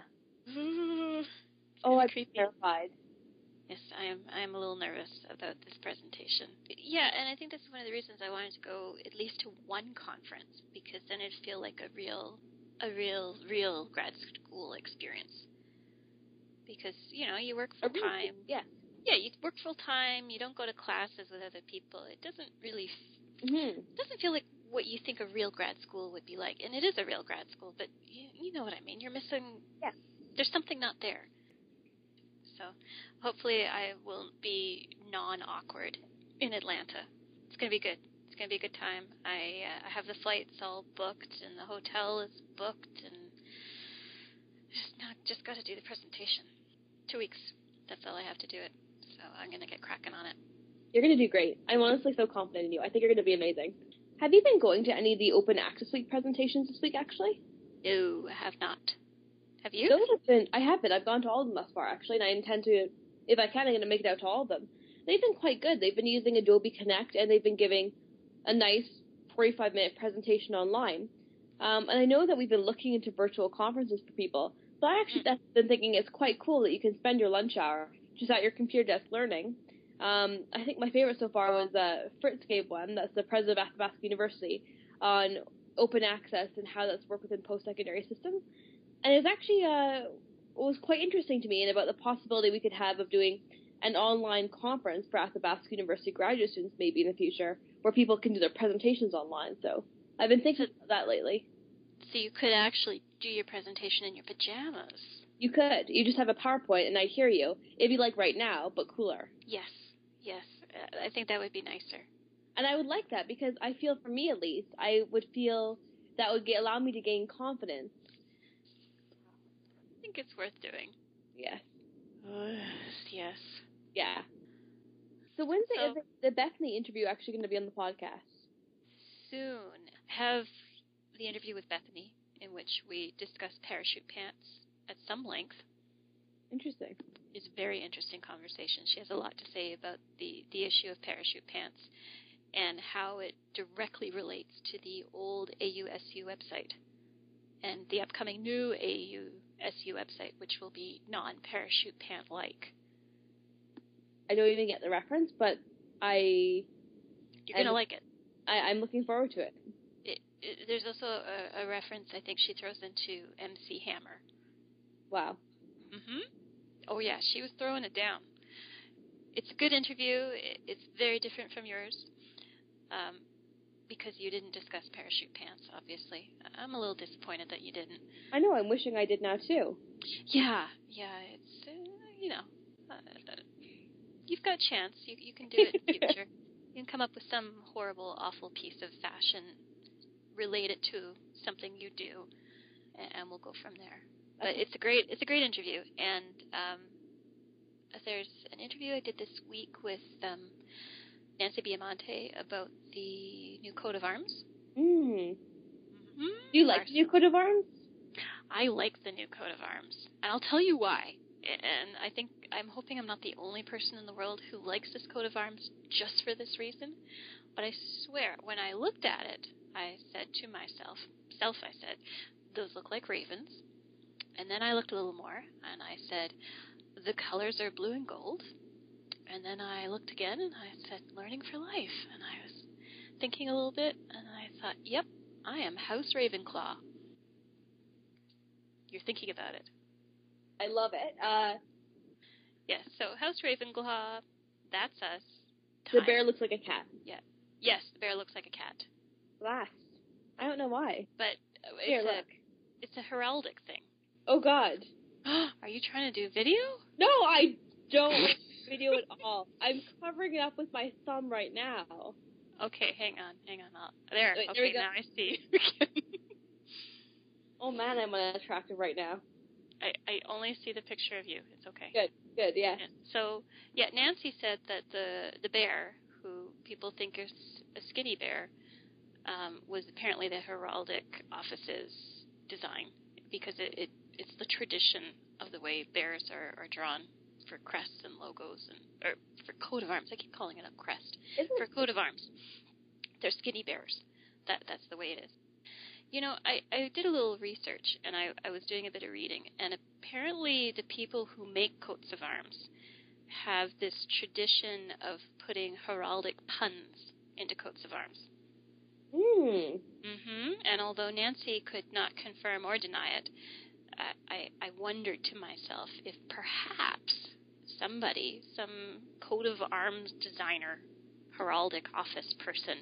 Oh, I'm creepy. terrified. Yes, I am. I am a little nervous about this presentation. Yeah, and I think this is one of the reasons I wanted to go at least to one conference, because then it'd feel like a real, a real, real grad school experience. Because you know, you work full time. Yeah. Yeah, you work full time. You don't go to classes with other people. It doesn't really. Mm-hmm. It doesn't feel like what you think a real grad school would be like, and it is a real grad school, but you, you know what I mean. You're missing. Yeah. There's something not there. So hopefully I will be non-awkward in Atlanta. It's going to be good. It's going to be a good time. I uh, I have the flights all booked, and the hotel is booked, and just not just got to do the presentation. Two weeks. That's all I have to do it. So I'm going to get cracking on it. You're going to do great. I'm honestly so confident in you. I think you're going to be amazing. Have you been going to any of the Open Access Week presentations this week, actually? No, I have not. Have you? Those have been, I have been. I've gone to all of them thus far, actually, and I intend to, if I can, I'm going to make it out to all of them. They've been quite good. They've been using Adobe Connect, and they've been giving a nice forty-five minute presentation online. Um, and I know that we've been looking into virtual conferences for people, but I actually have been thinking it's quite cool that you can spend your lunch hour just at your computer desk learning. Um, I think my favorite so far was uh, Fritz gave one, that's the president of Athabasca University, on open access and how that's worked within post-secondary systems. And it was actually uh, it was quite interesting to me, and about the possibility we could have of doing an online conference for Athabasca University graduate students maybe in the future, where people can do their presentations online. So I've been thinking about that lately. So you could actually do your presentation in your pajamas. You could. You just have a PowerPoint, and I'd hear you. It'd be like right now, but cooler. Yes. Yes, I think that would be nicer. And I would like that, because I feel, for me at least, I would feel that would get, allow me to gain confidence. I think it's worth doing. Yes. Uh, yes. Yeah. So when's so, the, the Bethany interview actually going to be on the podcast? Soon. I have the interview with Bethany, in which we discuss parachute pants at some length. Interesting. It's a very interesting conversation. She has a lot to say about the, the issue of parachute pants and how it directly relates to the old A U S U website and the upcoming new A U S U website, which will be non-parachute pant-like. I don't even get the reference, but I... You're going to like it. I, I'm looking forward to it. it, it there's also a, a reference I think she throws into M C Hammer. Wow. Mm-hmm. Oh, yeah, she was throwing it down. It's a good interview. It, it's very different from yours um, because you didn't discuss parachute pants, obviously. I'm a little disappointed that you didn't. I know. I'm wishing I did now, too. Yeah, yeah. It's, uh, you know, uh, you've got a chance. You, you can do it in the future. You can come up with some horrible, awful piece of fashion related to something you do, and, and we'll go from there. But it's a great, it's a great interview, and um, there's an interview I did this week with um, Nancy Biamonte about the new coat of arms. Mm. Mm-hmm. Do you like Our, the new coat of arms? I like the new coat of arms, and I'll tell you why. And I think I'm hoping I'm not the only person in the world who likes this coat of arms just for this reason. But I swear, when I looked at it, I said to myself, self, I said, those look like ravens. And then I looked a little more, and I said, the colors are blue and gold. And then I looked again, and I said, learning for life. And I was thinking a little bit, and I thought, yep, I am House Ravenclaw. You're thinking about it. I love it. Uh, yes, so House Ravenclaw, that's us. Time. The bear looks like a cat. Yeah. Yes, the bear looks like a cat. Blast. I don't know why. But it's, Here, a, look. it's a heraldic thing. Oh, God. Are you trying to do video? No, I don't video at all. I'm covering it up with my thumb right now. Okay, hang on, hang on. I'll, there, Wait, okay, there now I see. Oh, man, I'm unattractive right now. I, I only see the picture of you. It's okay. Good, good, yeah. yeah. So, yeah, Nancy said that the, the bear, who people think is a skinny bear, um, was apparently the heraldic office's design because it, it it's the tradition of the way bears are, are drawn for crests and logos and or for coat of arms. I keep calling it a crest. Isn't for coat of arms. They're skinny bears. That that's the way it is. You know, I, I did a little research and I, I was doing a bit of reading, and apparently the people who make coats of arms have this tradition of putting heraldic puns into coats of arms. Hmm. Mm-hmm. And although Nancy could not confirm or deny it, I, I wondered to myself if perhaps somebody, some coat of arms designer, heraldic office person,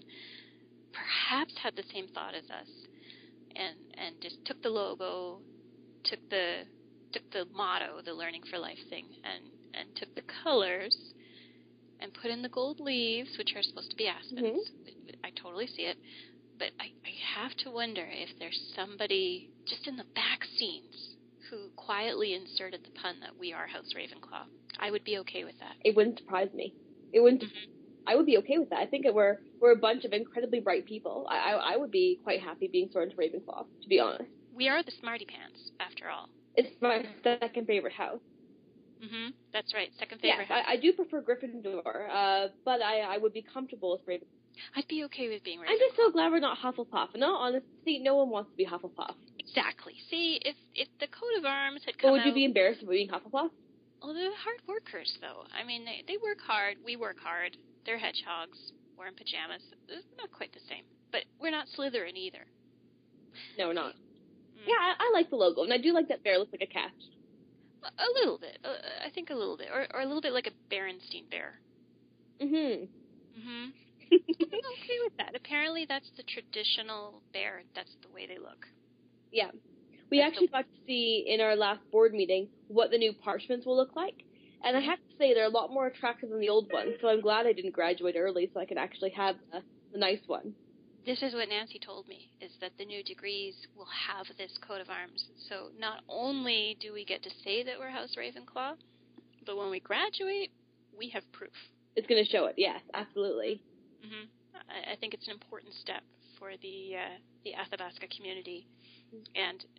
perhaps had the same thought as us, and and just took the logo, took the took the motto, the Learning for Life thing, and and took the colors and put in the gold leaves, which are supposed to be aspens. Mm-hmm. I totally see it. But I, I have to wonder if there's somebody just in the back scenes who quietly inserted the pun that we are House Ravenclaw. I would be okay with that. It wouldn't surprise me. It wouldn't. Mm-hmm. I would be okay with that. I think that we're we're a bunch of incredibly bright people. I, I I would be quite happy being sworn to Ravenclaw, to be honest. We are the smarty pants, after all. It's my second favorite house. Mm-hmm. That's right, second favorite yes, house. I, I do prefer Gryffindor, uh, but I, I would be comfortable with Ravenclaw. I'd be okay with being Ravenclaw. I'm just so glad we're not Hufflepuff. In all honesty, no one wants to be Hufflepuff. Exactly. See, if if the coat of arms had come But would you out, be embarrassed of being Hufflepuff? Well, they're hard workers, though. I mean, they, they work hard. We work hard. They're hedgehogs. We're in pajamas. It's not quite the same. But we're not Slytherin either. No, we're not. Mm. Yeah, I, I like the logo, and I do like that bear looks like a cat. A, a little bit. Uh, I think a little bit. Or, or a little bit like a Berenstain bear. Mm-hmm. Mm-hmm. I'm okay with that. Apparently that's the traditional bear. That's the way they look. Yeah. We that's actually the... got to see in our last board meeting what the new parchments will look like. And I have to say they're a lot more attractive than the old ones, so I'm glad I didn't graduate early so I could actually have the, the nice one. This is what Nancy told me, is that the new degrees will have this coat of arms. So not only do we get to say that we're House Ravenclaw, but when we graduate, we have proof. It's going to show it, yes, absolutely. Mm-hmm. I, I think it's an important step for the uh, the Athabasca community, and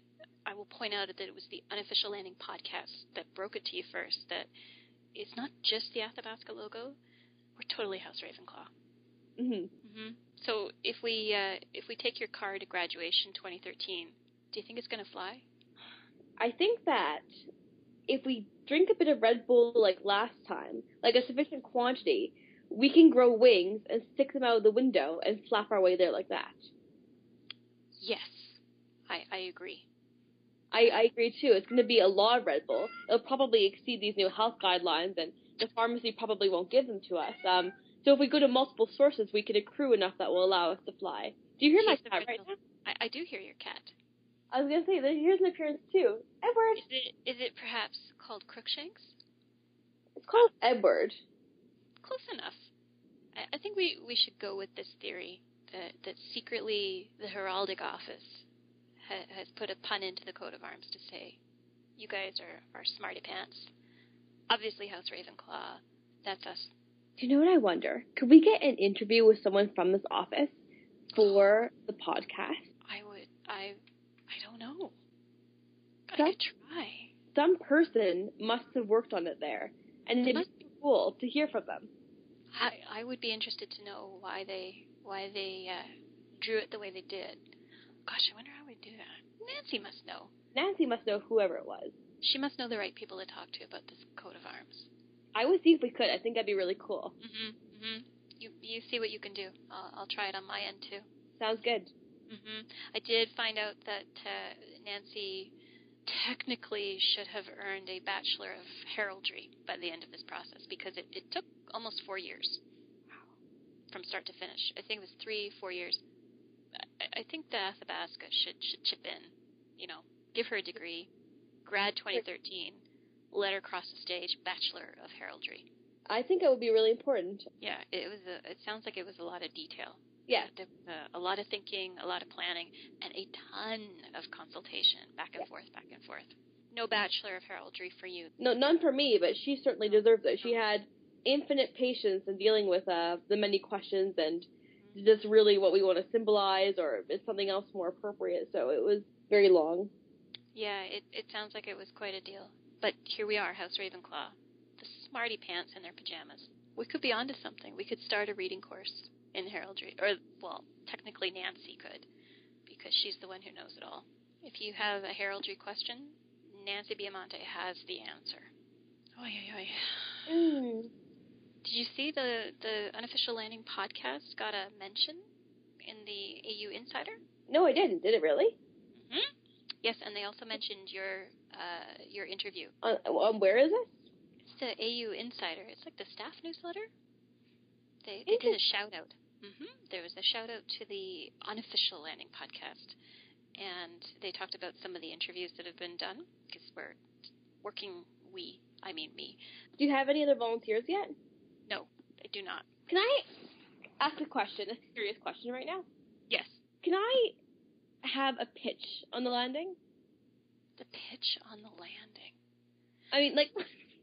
I will point out that it was the Unofficial Landing podcast that broke it to you first, that it's not just the Athabasca logo. We're totally House Ravenclaw. Mm-hmm. Mm-hmm. So if we uh, if we take your car to graduation twenty thirteen, do you think it's going to fly? I think that if we drink a bit of Red Bull like last time, like a sufficient quantity, we can grow wings and stick them out of the window and flap our way there like that. Yes, I, I agree. I, I agree too. It's going to be a lot of Red Bull. It'll probably exceed these new health guidelines, and the pharmacy probably won't give them to us. Um, so if we go to multiple sources, we can accrue enough that will allow us to fly. Do you hear my cat right now? I, I do hear your cat. I was going to say, here's an appearance too. Edward. Is it, is it perhaps called Crookshanks? It's called Edward. Close enough. I, I think we, we should go with this theory that, that secretly the Heraldic Office ha, has put a pun into the coat of arms to say, you guys are, are smarty pants. Obviously House Ravenclaw, that's us. Do you know what I wonder? Could we get an interview with someone from this office for the podcast? I would, I, I don't know. Some, I could try. Some person must have worked on it there, and it'd be cool to hear from them. I, I would be interested to know why they, why they uh, drew it the way they did. Gosh, I wonder how we do that. Nancy must know. Nancy must know whoever it was. She must know the right people to talk to about this coat of arms. I would see if we could. I think that'd be really cool. Mhm. Mhm. You you see what you can do. I'll I'll try it on my end too. Sounds good. Mhm. I did find out that uh, Nancy technically should have earned a Bachelor of Heraldry by the end of this process because it, it took almost four years. Wow. From start to finish. I think it was three, four years. I, I think the Athabasca should should chip in. You know, give her a degree. Grad twenty thirteen. Let her cross the stage, Bachelor of Heraldry. I think it would be really important. Yeah, it was. A, it sounds like it was a lot of detail. Yeah, there was a, a lot of thinking, a lot of planning, and a ton of consultation, back and yeah. forth, back and forth. No Bachelor of Heraldry for you. No, none for me, but she certainly deserves it. She had infinite patience in dealing with uh, the many questions and mm-hmm. just really what we want to symbolize, or is something else more appropriate. So it was very long. Yeah, it it sounds like it was quite a deal. But here we are, House Ravenclaw, the smarty pants in their pajamas. We could be onto something. We could start a reading course in heraldry. Or, well, technically Nancy could, because she's the one who knows it all. If you have a heraldry question, Nancy Biamonte has the answer. Oy, oy, oy. Mm. Did you see the, the Unofficial Landing podcast got a mention in the A U Insider? No, I didn't. Did it really? Mm-hmm. Yes, and they also mentioned your uh, your interview. On uh, where is it? It's the A U Insider. It's like the staff newsletter. They they did a shout out. Mm-hmm. There was a shout out to the Unofficial Landing podcast, and they talked about some of the interviews that have been done because we're working. We, I mean me. Do you have any other volunteers yet? No, I do not. Can I ask a question? A serious question right now? Yes. Can I have a pitch on the landing? The pitch on the landing. I mean, like,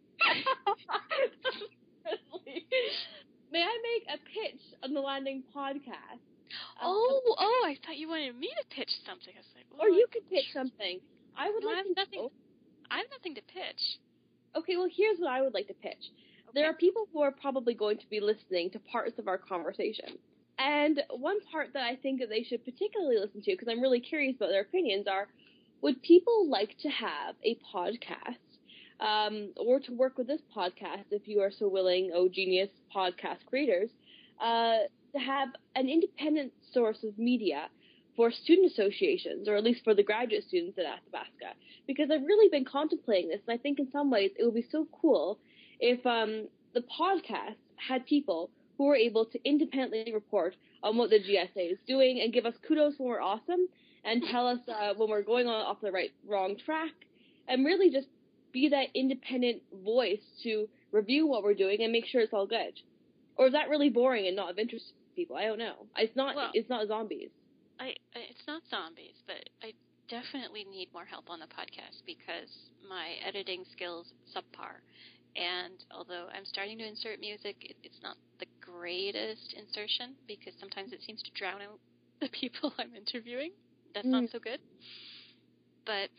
may I make a pitch on the landing podcast? Oh, um, oh, I thought you wanted me to pitch something. I was like, oh, or you could pitch something. I would no, like I have to nothing. know. I have nothing to pitch. Okay, well, here's what I would like to pitch. Okay. There are people who are probably going to be listening to parts of our conversation. And one part that I think that they should particularly listen to, because I'm really curious about their opinions, are, would people like to have a podcast, um, or to work with this podcast, if you are so willing, oh genius podcast creators, uh, to have an independent source of media for student associations, or at least for the graduate students at Athabasca? Because I've really been contemplating this, and I think in some ways it would be so cool if um, the podcast had people who were able to independently report on what the G S A is doing and give us kudos when we're awesome and tell us uh, when we're going on off the right wrong track, and really just be that independent voice to review what we're doing and make sure it's all good. Or is that really boring and not of interest to people? I don't know. It's not. Well, it's not zombies. I. It's not zombies, but I definitely need more help on the podcast because my editing skills subpar. And although I'm starting to insert music, it, it's not the greatest insertion because sometimes it seems to drown out the people I'm interviewing. That's mm. not so good. But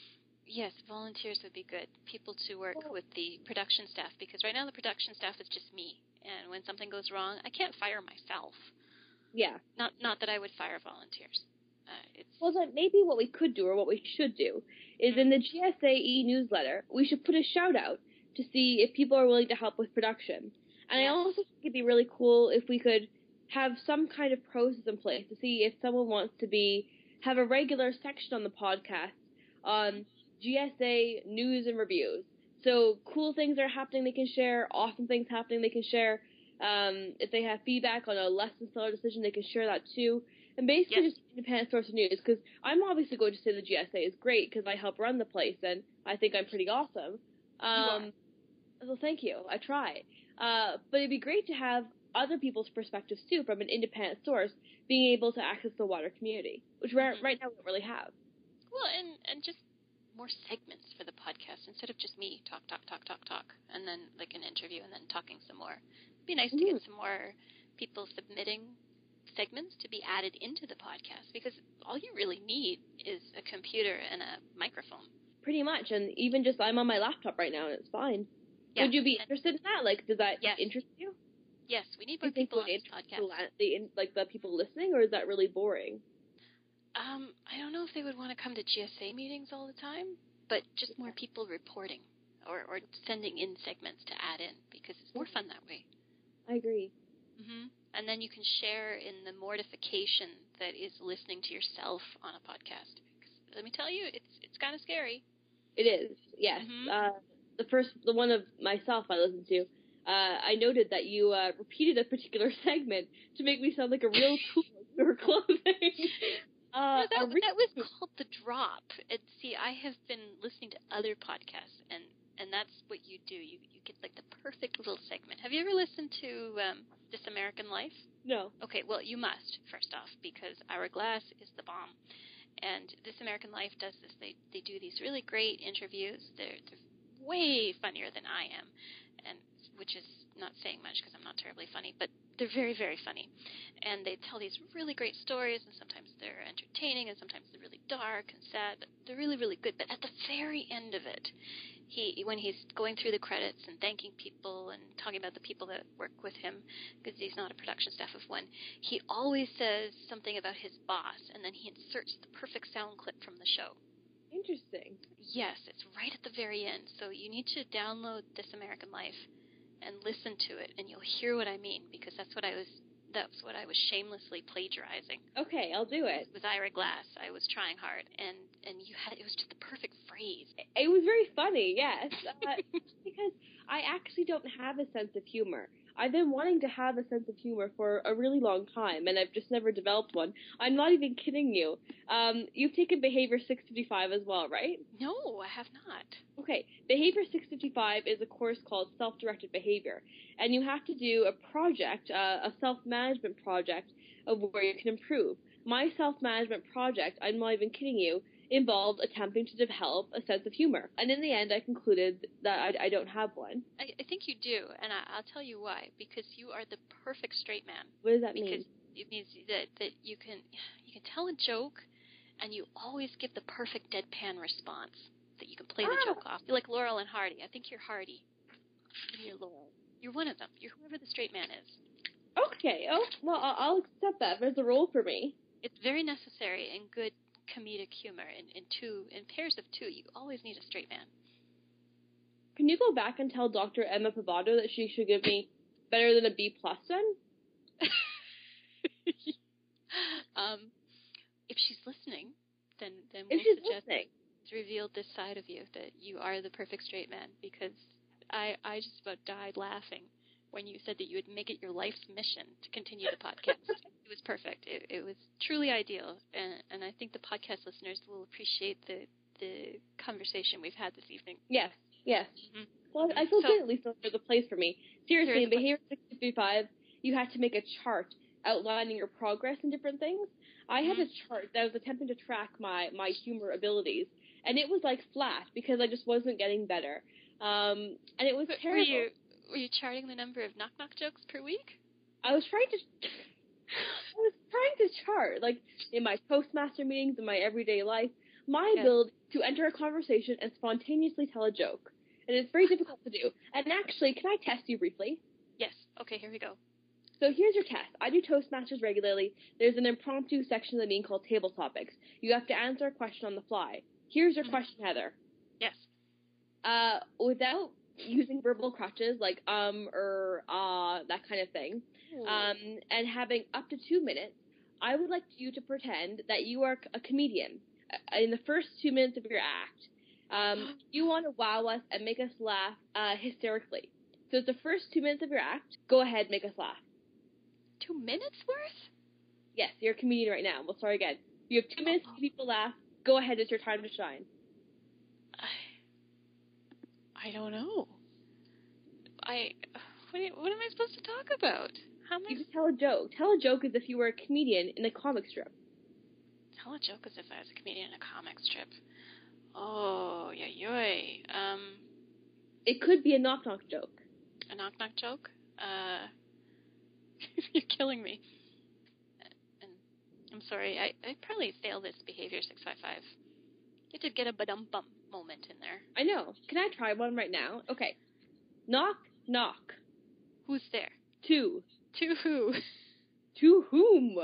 Yes, volunteers would be good. People to work with the production staff, because right now the production staff is just me. And when something goes wrong, I can't fire myself. Yeah. Not not that I would fire volunteers. Uh, it's Well, then maybe what we could do, or what we should do, is mm-hmm. in the G S A e-newsletter, we should put a shout-out to see if people are willing to help with production. And yes. I also think it'd be really cool if we could have some kind of process in place to see if someone wants to be have a regular section on the podcast on G S A news and reviews. So cool things are happening they can share, awesome things happening they can share. Um, if they have feedback on a less than stellar decision, they can share that too. And basically yes. just independent source of news, because I'm obviously going to say the G S A is great because I help run the place and I think I'm pretty awesome. Um, so thank you. I try. Uh, but it'd be great to have other people's perspectives too from an independent source being able to access the wider community, which mm-hmm. right now we don't really have. Well, and, and just more segments for the podcast instead of just me talk, talk, talk, talk, talk, and then like an interview and then talking some more. It'd be nice mm-hmm. to get some more people submitting segments to be added into the podcast, because all you really need is a computer and a microphone. Pretty much, and even just I'm on my laptop right now and it's fine. Yeah. Would you be interested in that? Like, does that yes. interest you? Yes, we need more people on this podcast. The, like the people listening, or is that really boring? Um, I don't know if they would want to come to G S A meetings all the time, but just more people reporting or, or sending in segments to add in, because it's more fun that way. I agree. Mm-hmm. And then you can share in the mortification that is listening to yourself on a podcast. Let me tell you, it's it's kind of scary. It is, yes. Mm-hmm. Uh, the first, the one of myself I listened to, uh, I noted that you uh, repeated a particular segment to make me sound like a real tool in your clothing. Uh, no, that, re- that was called The Drop. And see, I have been listening to other podcasts, and, and that's what you do. You you get like the perfect little segment. Have you ever listened to um, This American Life? No. Okay, well, you must, first off, because Ira Glass is the bomb. And This American Life does this. They they do these really great interviews. They're, they're way funnier than I am, and which is not saying much because I'm not terribly funny, but they're very, very funny. And they tell these really great stories, and sometimes they're entertaining, and sometimes they're really dark and sad, but they're really, really good. But at the very end of it, he when he's going through the credits and thanking people and talking about the people that work with him, because he's not a production staff of one, he always says something about his boss, and then he inserts the perfect sound clip from the show. Interesting. Yes, it's right at the very end. So you need to download This American Life and listen to it, and you'll hear what I mean, because that's what I was that's what I was shamelessly plagiarizing. Okay, I'll do it. With Ira Glass, I was trying hard, and, and you had it was just the perfect phrase. It was very funny, yes, uh, because I actually don't have a sense of humor. I've been wanting to have a sense of humor for a really long time, and I've just never developed one. I'm not even kidding you. Um, you've taken Behavior six fifty-five as well, right? No, I have not. Okay, Behavior six fifty-five is a course called Self-Directed Behavior, and you have to do a project, uh, a self-management project of where you can improve. My self-management project, I'm not even kidding you, involved attempting to develop a sense of humor. And in the end, I concluded that I, I don't have one. I, I think you do, and I, I'll tell you why. Because you are the perfect straight man. What does that because mean? Because it means that, that you can you can tell a joke, and you always give the perfect deadpan response, that you can play ah. the joke off. You're like Laurel and Hardy. I think you're Hardy. Maybe you're Laurel. You're one of them. You're whoever the straight man is. Okay. Oh, well, I'll accept that. There's a role for me. It's very necessary and good comedic humor in, in two in pairs of two. You always need a straight man. Can you go back and tell Doctor Emma Pavado that she should give me better than a B plus then? um, if she's listening, then then we'll if she's suggest listening. to reveal this side of you, that you are the perfect straight man, because I I just about died laughing when you said that you would make it your life's mission to continue the podcast. It was perfect. It, it was truly ideal, and, and I think the podcast listeners will appreciate the the conversation we've had this evening. Yes, yes. Mm-hmm. Well, I feel so, good at least there's a place for me. Seriously, in Behavior six fifty-five, you had to make a chart outlining your progress in different things. I mm-hmm. had a chart that I was attempting to track my, my humor abilities, and it was like flat because I just wasn't getting better. Um, and it was but terrible. Were you, were you charting the number of knock-knock jokes per week? I was trying to... I was trying to chart, like, in my Toastmaster meetings, in my everyday life. my Yeah. ability to enter a conversation and spontaneously tell a joke. And it's very difficult to do. And actually, can I test you briefly? Yes. Okay, here we go. So here's your test. I do Toastmasters regularly. There's an impromptu section of the meeting called Table Topics. You have to answer a question on the fly. Here's your Mhm. question, Heather. Yes. Uh, without using verbal crutches like um or uh that kind of thing, um, and having up to two minutes, I would like you to pretend that you are a comedian uh, in the first two minutes of your act. Um, you want to wow us and make us laugh uh, hysterically. So it's the first two minutes of your act. Go ahead, make us laugh. Two minutes worth? Yes, you're a comedian right now. We'll start again. You have two minutes to make people laugh. Go ahead, it's your time to shine. I, I don't know. I, what, what am I supposed to talk about? How am I You just tell a joke. Tell a joke as if you were a comedian in a comic strip. tell a joke as if I was a comedian in a comic strip? Oh, yeah, yoy. Um, It could be a knock-knock joke. a knock-knock joke? Uh, you're killing me. And I'm sorry, I, I probably failed this behavior six five five. You did get a ba-dum-bum moment in there. I know. Can I try one right now? Okay. Knock, knock. Who's there? To. To who? To whom?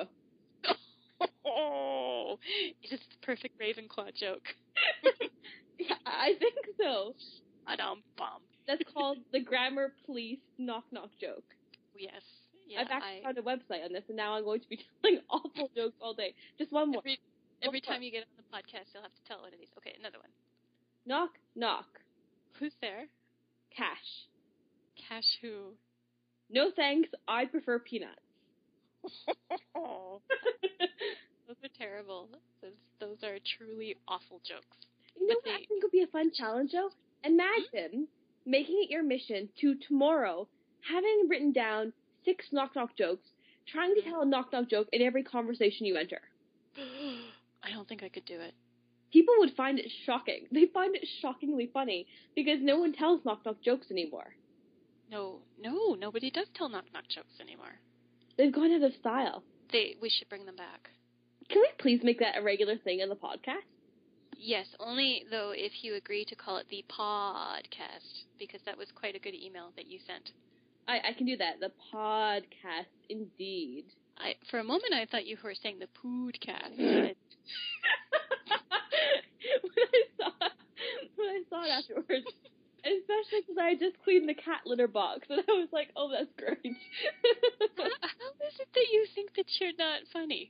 Oh, it is the perfect Ravenclaw joke. Yeah, I think so. Ba-dum-bum. That's called the Grammar Police knock-knock joke. Yes. Yeah, I've actually I, found a website on this, and now I'm going to be telling awful jokes all day. Just one more. every, every One time more. you get on the podcast, you'll have to tell one of these. Okay, another one. Knock, knock. Who's there? Cash. Cash who? No thanks, I prefer peanuts. Oh, those are terrible. Those, those are truly awful jokes. You know But what I they- think would be a fun challenge, though? Imagine making it your mission to tomorrow, having written down six knock-knock jokes, trying to tell a knock-knock joke in every conversation you enter. I don't think I could do it. People would find it shocking. They find it shockingly funny because no one tells knock-knock jokes anymore. No, no, nobody does tell knock-knock jokes anymore. They've gone out of style. They, we should bring them back. Can we please make that a regular thing in the podcast? Yes, only though if you agree to call it the podcast, because that was quite a good email that you sent. I, I can do that. The podcast, indeed. I, for a moment, I thought you were saying the podcast. But when I saw when I saw it afterwards, especially because I had just cleaned the cat litter box, and I was like, "Oh, that's great." how, how is it that you think that you're not funny?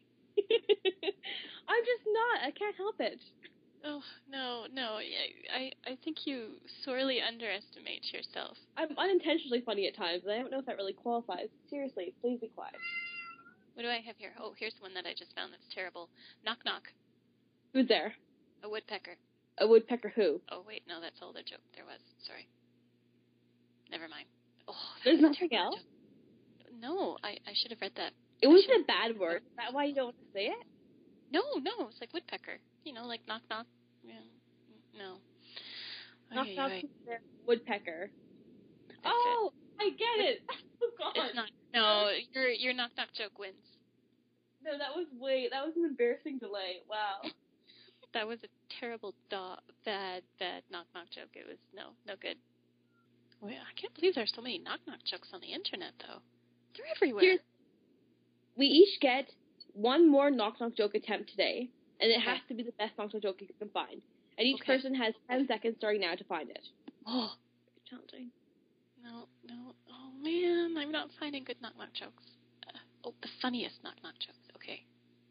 I'm just not. I can't help it. Oh no, no. I, I, I think you sorely underestimate yourself. I'm unintentionally funny at times, and I don't know if that really qualifies. Seriously, please be quiet. What do I have here? Oh, here's one that I just found that's terrible. Knock, knock. Who's there? A woodpecker. A woodpecker who? Oh, wait, no, that's all the joke there was. Sorry. Never mind. Oh, that There's was a nothing terrible else? joke. No, I, I should have read that. It I wasn't should- a bad word. Is that why you don't want to say it? No, no, it's like woodpecker. You know, like knock, knock. Yeah. No. Knock, Ay, knock, ay, ay. who's there? Woodpecker. That's Oh, I get it. Oh, it. God. It's not. No, your your knock, knock joke wins. No, that was way, that was an embarrassing delay. Wow. That was a terrible, do- bad, bad knock, knock joke. It was, no, no good. Well, I can't believe there's so many knock, knock jokes on the internet, though. They're everywhere. Here's- We each get one more knock-knock joke attempt today, and it has Okay. to be the best knock-knock joke you can find. And each Okay. person has ten seconds starting now to find it. Oh, Challenging. no, no. Oh, man, I'm not finding good knock, knock jokes. Uh, oh, the funniest knock, knock jokes. Okay.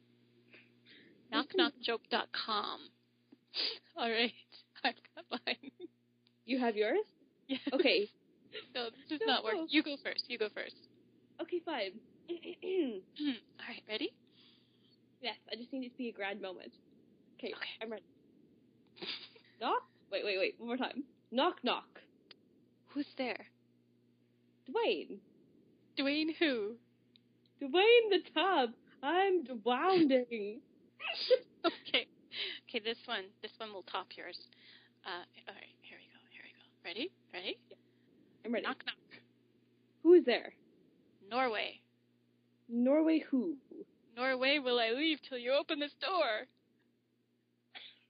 knock knock joke dot com. All right. I've got mine. You have yours? Yes. Okay. No, this does No. not work. You go first. You go first. Okay, fine. All right, ready? Yes, I just need it to be a grand moment. Okay, Okay. I'm ready. Knock? Wait, wait, wait. One more time. Knock, knock. Who's there? Dwayne. Dwayne who? Dwayne the tub. I'm drowning. Okay. Okay, this one. This one will top yours. Uh, all right, here we go. Here we go. Ready? Ready? I'm ready. Knock, knock. Who is there? Norway. Norway who? Norway will I leave till you open this door.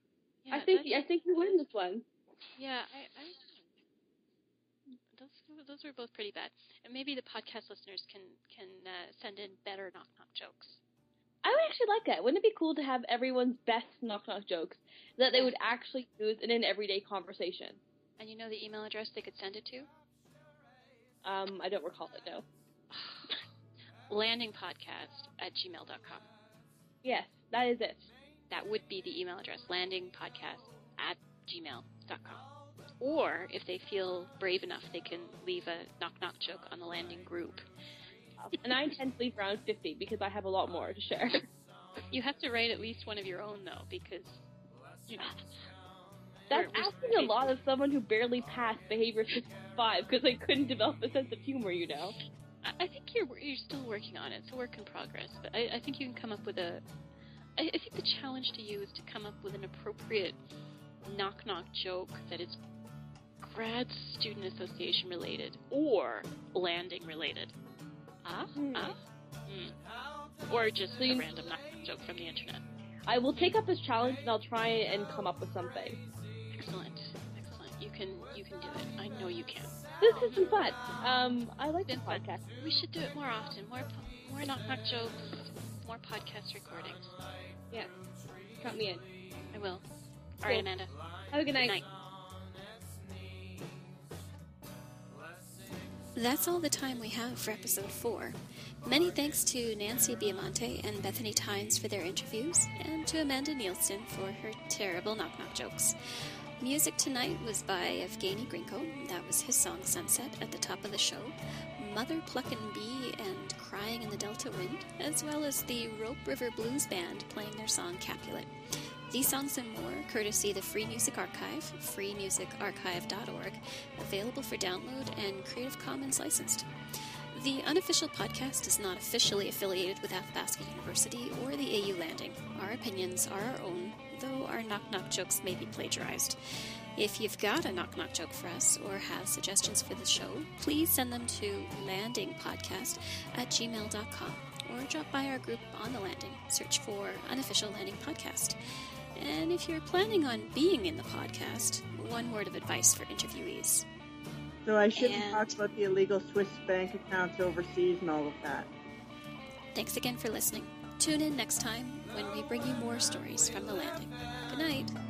Yeah, I think I think you win this one. Yeah, I, I those those were both pretty bad. And maybe the podcast listeners can can uh, send in better knock knock jokes. I would actually like that. Wouldn't it be cool to have everyone's best knock knock jokes that they would actually use in an everyday conversation? And you know the email address they could send it to? Um, I don't recall it, no. landingpodcast at gmail dot com. Yes, that is it. That would be the email address, landingpodcast at gmail dot com. Or, if they feel brave enough, they can leave a knock-knock joke on the landing group. And I intend to leave around fifty because I have a lot more to share. You have to write at least one of your own, though, because, you know... That's asking a lot of someone who barely passed Behavior sixty-five because they couldn't develop a sense of humor, you know? I think you're you're still working on it. It's a work in progress. But I, I think you can come up with a... I, I think the challenge to you is to come up with an appropriate knock-knock joke that is grad student association related or landing related. Ah? Hmm. Ah? Mm. Or just a random knock-knock joke from the internet. I will take up this challenge and I'll try and come up with something. Excellent. Excellent. You can you can do it. I know you can. This has been fun. Um, I like this fun. podcast. We should do it more often. More more knock-knock jokes. More podcast recordings. Yeah. Count me in. I will. All Cool. right, Amanda. Have a good night. Good night. That's all the time we have for episode four. Many thanks to Nancy Biamonte and Bethany Tynes for their interviews, and to Amanda Nielsen for her terrible knock-knock jokes. Music tonight was by Evgeny Grinko. That was his song Sunset at the top of the show. Mother Pluckin' Bee and Crying in the Delta Wind, as well as the Rope River Blues Band playing their song Capulet. These songs and more, courtesy the Free Music Archive, free music archive dot org, available for download and Creative Commons licensed. The unofficial podcast is not officially affiliated with Athabasca University or the A U Landing. Our opinions are our own, though our knock-knock jokes may be plagiarized. If you've got a knock-knock joke for us or have suggestions for the show, please send them to landingpodcast at gmail dot com or drop by our group on the Landing. Search for Unofficial Landing Podcast. And if you're planning on being in the podcast, one word of advice for interviewees. So I shouldn't And- talk about the illegal Swiss bank accounts overseas and all of that. Thanks again for listening. Tune in next time when we bring you more stories from the Landing. Good night.